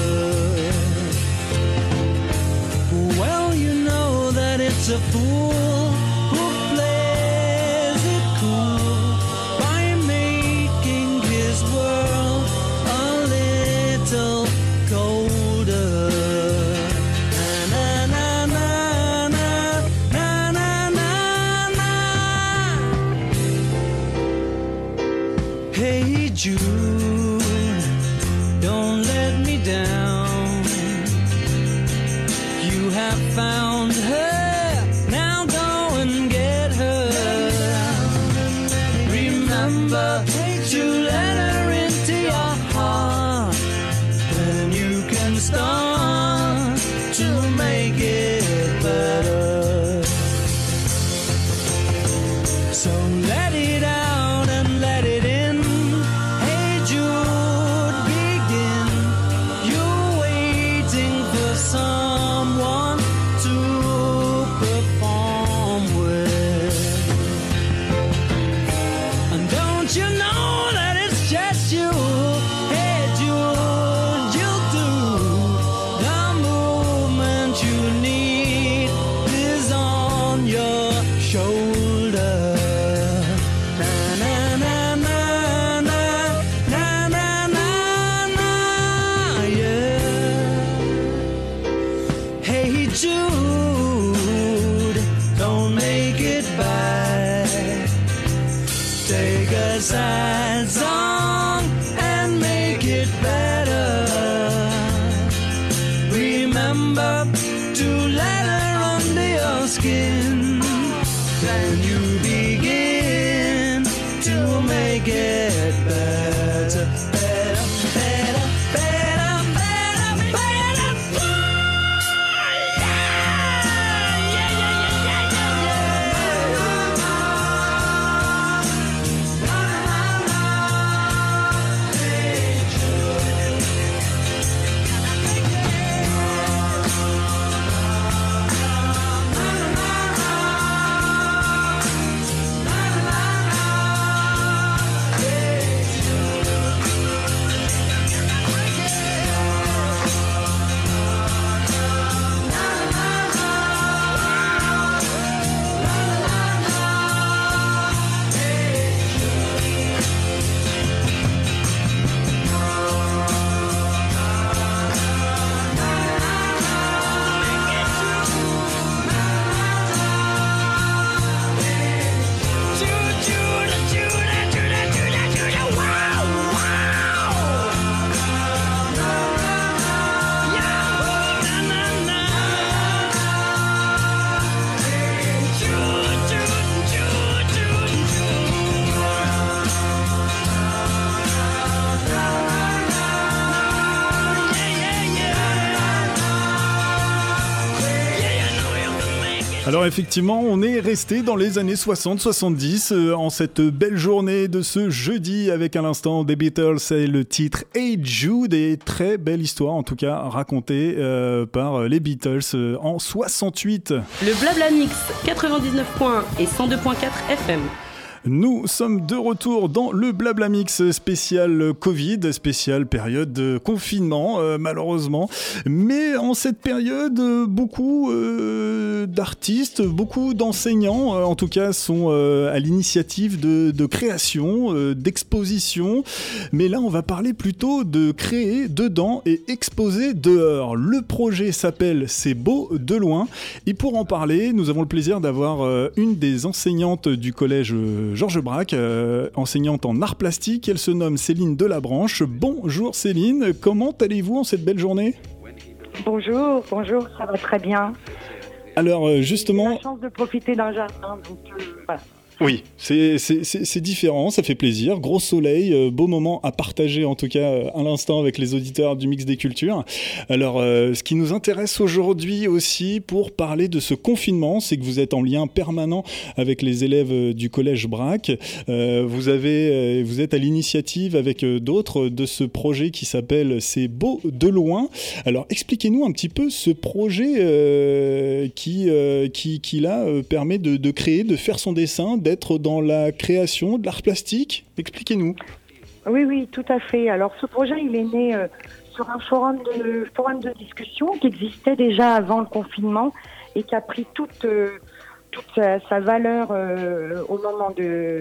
Well, you know that it's a fool who plays it cool by making his world a little colder. Na na na na na na na na. Hey Jude, don't let me down. You have found her, now go and get her. Remember to let her into your heart, then you can start to make it better. So let it out and let it in. Hey Jude, begin. You're waiting for someone to perform with. And don't you know that it's just you? Hey Jude, you'll do. The movement you need is on your shoulder. Na na na na na na na na, yeah. Hey Jude, don't make it bad. Take a sad song and make it better. Remember to let her under your skin. make it better, better, better, better, better, better. Yeah, yeah, yeah, yeah, yeah, Alors effectivement, on est resté dans les années 60-70 en cette belle journée de ce jeudi avec à l'instant des Beatles et le titre Hey Jude, et très belle histoire en tout cas racontée par les Beatles en 68. Le Blabla Mix, 99 points et 102.4 FM. Nous sommes de retour dans le Blabla Mix spécial Covid, spécial période de confinement malheureusement. Mais en cette période, beaucoup d'artistes, beaucoup d'enseignants en tout cas sont à l'initiative de création, d'exposition. Mais là on va parler plutôt de créer dedans et exposer dehors. Le projet s'appelle C'est beau de loin. Et pour en parler, nous avons le plaisir d'avoir une des enseignantes du collège Georges Braque, enseignante en arts plastiques. Elle se nomme Céline Delabranche. Bonjour Céline, comment allez-vous en cette belle journée ? Bonjour, ça va très bien. Alors justement... J'ai la chance de profiter d'un jardin, donc voilà. Oui, c'est différent, ça fait plaisir. Gros soleil, beau moment à partager en tout cas à l'instant avec les auditeurs du Mix des Cultures. Alors, ce qui nous intéresse aujourd'hui aussi pour parler de ce confinement, c'est que vous êtes en lien permanent avec les élèves du collège Braque. Vous êtes à l'initiative avec d'autres de ce projet qui s'appelle C'est beau de loin. Alors, expliquez-nous un petit peu ce projet qui là permet de créer, de faire son dessin, d'être dans la création de l'art plastique. Expliquez-nous. Oui, tout à fait. Alors, ce projet, il est né sur un forum de discussion qui existait déjà avant le confinement et qui a pris toute sa valeur au moment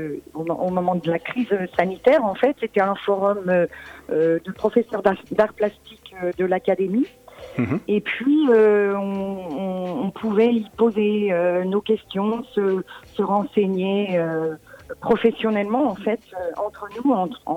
de la crise sanitaire. En fait, c'était un forum de professeurs d'art plastique de l'académie. Et puis, on pouvait y poser nos questions, se renseigner professionnellement, en fait, entre nous,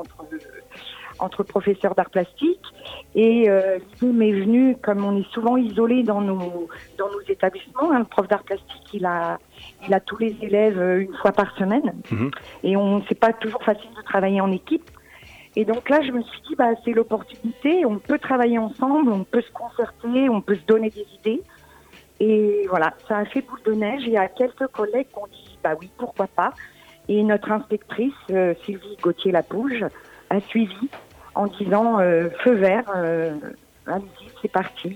entre professeurs d'art plastique. Et l'idée m'est venue, comme on est souvent isolé dans nos établissements, le prof d'art plastique, il a tous les élèves une fois par semaine. Et c'est pas toujours facile de travailler en équipe. Et donc là, je me suis dit, c'est l'opportunité, on peut travailler ensemble, on peut se concerter, on peut se donner des idées. Et voilà, ça a fait boule de neige. Il y a quelques collègues qui ont dit, oui, pourquoi pas. Et notre inspectrice, Sylvie Gauthier-Lapouge, a suivi en disant, feu vert, allez-y, c'est parti,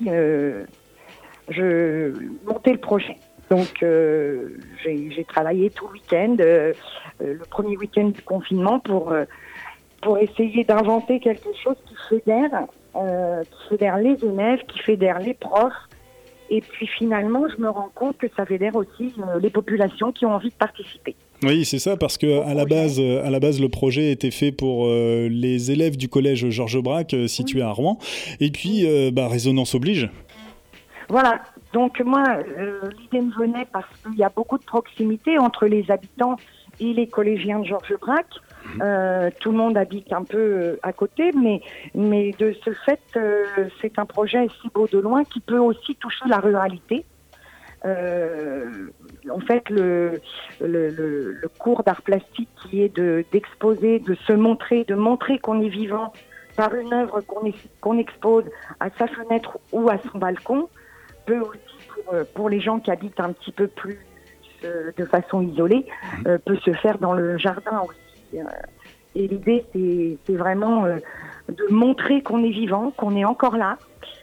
je montais le projet. Donc, j'ai travaillé tout le week-end, le premier week-end du confinement pour essayer d'inventer quelque chose qui fédère les élèves, qui fédère les profs. Et puis finalement, je me rends compte que ça fédère aussi les populations qui ont envie de participer. Oui, c'est ça, parce que à la base, le projet était fait pour les élèves du collège Georges Braque, situé à Rouen. Et puis, résonance oblige. Voilà. Donc moi, l'idée me venait parce qu'il y a beaucoup de proximité entre les habitants et les collégiens de Georges Braque. Tout le monde habite un peu à côté, mais de ce fait, c'est un projet si beau de loin qui peut aussi toucher la ruralité. En fait, le cours d'art plastique qui est d'exposer, de se montrer, de montrer qu'on est vivant par une œuvre qu'on expose à sa fenêtre ou à son balcon, peut aussi, pour les gens qui habitent un petit peu plus de façon isolée, peut se faire dans le jardin aussi. Et l'idée, c'est vraiment de montrer qu'on est vivant, qu'on est encore là.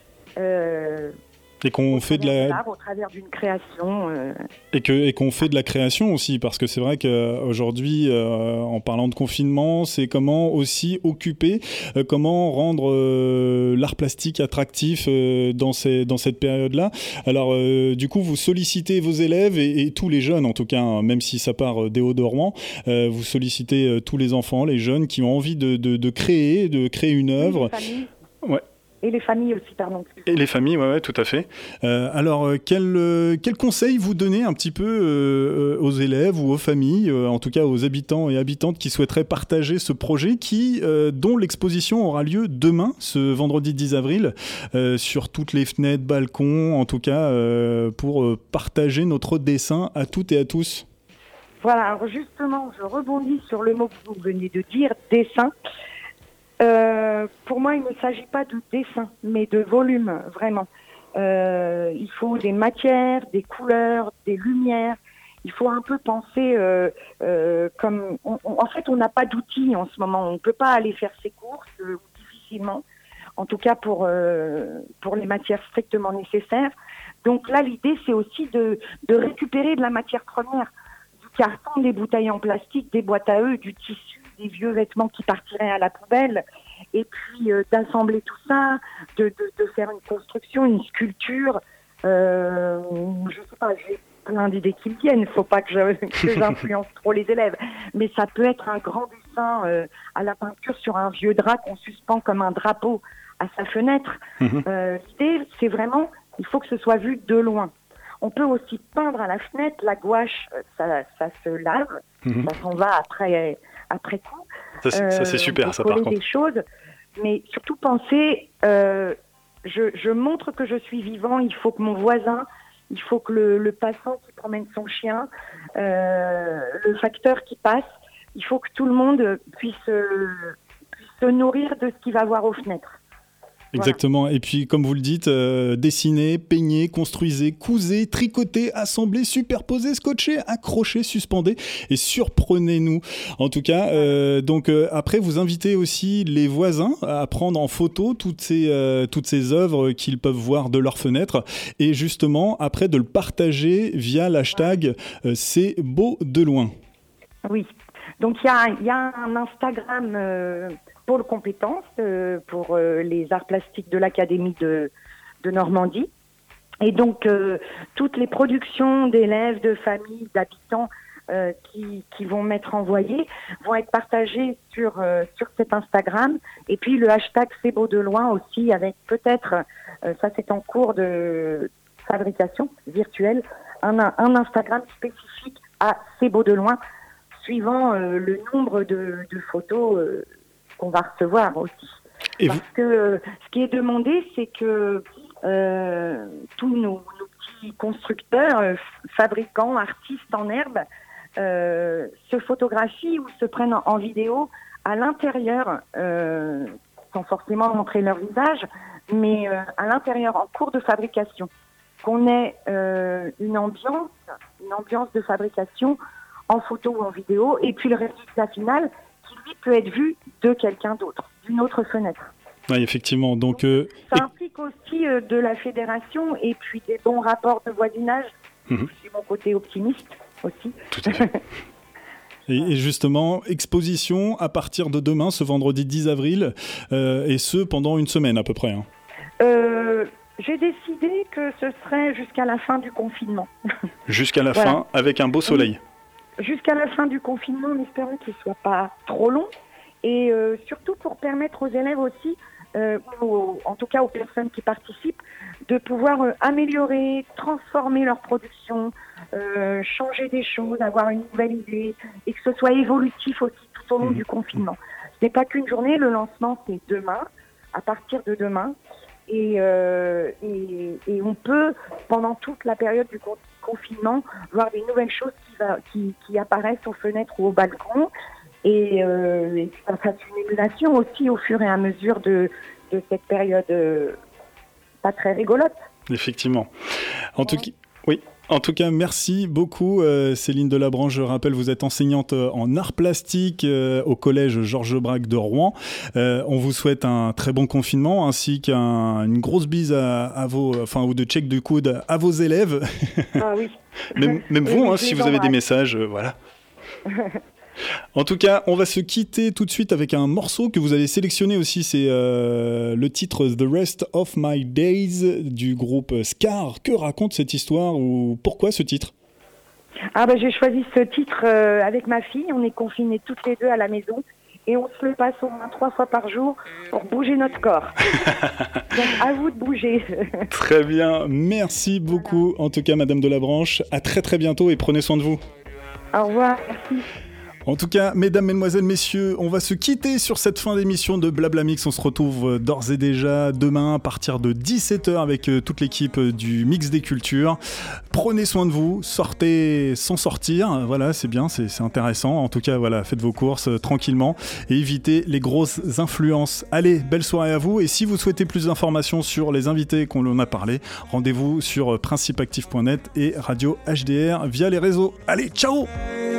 Et qu'on fait de la au travers d'une création et qu'on fait de la création aussi, parce que c'est vrai qu'aujourd'hui en parlant de confinement, c'est comment aussi occuper, comment rendre l'art plastique attractif dans cette période-là. Alors du coup, vous sollicitez vos élèves et tous les jeunes, en tout cas, hein, même si ça part des Hauts-de-Rouen, vous sollicitez tous les enfants, les jeunes qui ont envie de créer une œuvre. Ouais. Et les familles aussi, pardon. Et les familles, ouais, tout à fait. Alors, quel conseil vous donnez un petit peu aux élèves ou aux familles, en tout cas aux habitants et habitantes qui souhaiteraient partager ce projet dont l'exposition aura lieu demain, ce vendredi 10 avril, sur toutes les fenêtres, balcons, en tout cas, pour partager notre dessin à toutes et à tous? Voilà, alors justement, je rebondis sur le mot que vous venez de dire, dessin. Pour moi, il ne s'agit pas de dessin, mais de volume, vraiment. Il faut des matières, des couleurs, des lumières. Il faut un peu penser comme... En fait, on n'a pas d'outils en ce moment. On ne peut pas aller faire ses courses, difficilement. En tout cas, pour les matières strictement nécessaires. Donc là, l'idée, c'est aussi de récupérer de la matière première. Du carton, des bouteilles en plastique, des boîtes à œufs, du tissu, des vieux vêtements qui partiraient à la poubelle, et puis d'assembler tout ça, de faire une construction, une sculpture. Je sais pas, j'ai plein d'idées qui me viennent, il ne faut pas que j'influence trop les élèves, mais ça peut être un grand dessin à la peinture sur un vieux drap qu'on suspend comme un drapeau à sa fenêtre. L'idée, c'est vraiment, il faut que ce soit vu de loin. On peut aussi peindre à la fenêtre, la gouache, ça se lave, ça s'en va après coup. Ça c'est super, ça par contre. Des choses, mais surtout penser, je montre que je suis vivant, il faut que mon voisin, il faut que le passant qui promène son chien, le facteur qui passe, il faut que tout le monde puisse se nourrir de ce qu'il va voir aux fenêtres. Exactement. Et puis, comme vous le dites, dessinez, peignez, construisez, cousez, tricotez, assemblez, superposez, scotchez, accrochez, suspendez et surprenez-nous. En tout cas, donc après, vous invitez aussi les voisins à prendre en photo toutes ces œuvres qu'ils peuvent voir de leur fenêtre et justement, après, de le partager via l'hashtag C'est beau de loin. Oui. Donc, il y a un Instagram pôle compétences pour les arts plastiques de l'Académie de Normandie. Et donc, toutes les productions d'élèves, de familles, d'habitants qui vont m'être envoyées vont être partagées sur cet Instagram. Et puis, le hashtag C'est beau de loin aussi, avec peut-être, ça c'est en cours de fabrication virtuelle, un Instagram spécifique à C'est beau de loin, suivant le nombre de photos qu'on va recevoir aussi. Parce que ce qui est demandé, c'est que tous nos petits constructeurs, fabricants, artistes en herbe, se photographient ou se prennent en vidéo à l'intérieur, sans forcément montrer leur visage, mais à l'intérieur, en cours de fabrication. Qu'on ait une ambiance de fabrication en photo ou en vidéo, et puis le résultat final qui lui peut être vu de quelqu'un d'autre, d'une autre fenêtre. Oui, effectivement. Donc, ça implique aussi de la fédération et puis des bons rapports de voisinage. C'est mon côté optimiste aussi. Tout à fait. Et justement, exposition à partir de demain, ce vendredi 10 avril, et ce pendant une semaine à peu près. Hein. J'ai décidé que ce serait jusqu'à la fin du confinement. Jusqu'à la fin, avec un beau soleil. Jusqu'à la fin du confinement, en espérant qu'il ne soit pas trop long. Et surtout pour permettre aux élèves aussi, en tout cas aux personnes qui participent, de pouvoir améliorer, transformer leur production, changer des choses, avoir une nouvelle idée, et que ce soit évolutif aussi tout au long du confinement. Ce n'est pas qu'une journée, le lancement c'est demain, à partir de demain. Et on peut, pendant toute la période confinement, voir des nouvelles choses qui apparaissent aux fenêtres ou au balcon. Et que ça fasse une émulation aussi au fur et à mesure de cette période pas très rigolote. Effectivement. En tout cas, merci beaucoup Céline Delabranche. Je rappelle, vous êtes enseignante en arts plastiques au collège Georges Braque de Rouen. On vous souhaite un très bon confinement ainsi qu'une grosse bise à vos, ou de check de coude à vos élèves. Ah oui. même vous, si vous avez des messages, voilà. En tout cas, on va se quitter tout de suite avec un morceau que vous avez sélectionné aussi. C'est le titre The Rest of My Days du groupe Scar. Que raconte cette histoire ou pourquoi ce titre ? J'ai choisi ce titre avec ma fille. On est confinés toutes les deux à la maison et on se le passe au moins 3 fois par jour pour bouger notre corps. Donc à vous de bouger. Très bien, merci beaucoup. En tout cas, Madame Delabranche, à très très bientôt et prenez soin de vous. Au revoir, merci. En tout cas, mesdames, mesdemoiselles, messieurs, on va se quitter sur cette fin d'émission de Blabla Mix. On se retrouve d'ores et déjà demain à partir de 17h avec toute l'équipe du Mix des Cultures. Prenez soin de vous, sortez sans sortir, voilà, c'est bien, c'est intéressant. En tout cas, voilà, faites vos courses tranquillement et évitez les grosses influences. Allez, belle soirée à vous et si vous souhaitez plus d'informations sur les invités qu'on en a parlé, rendez-vous sur principeactif.net et Radio HDR via les réseaux. Allez, ciao!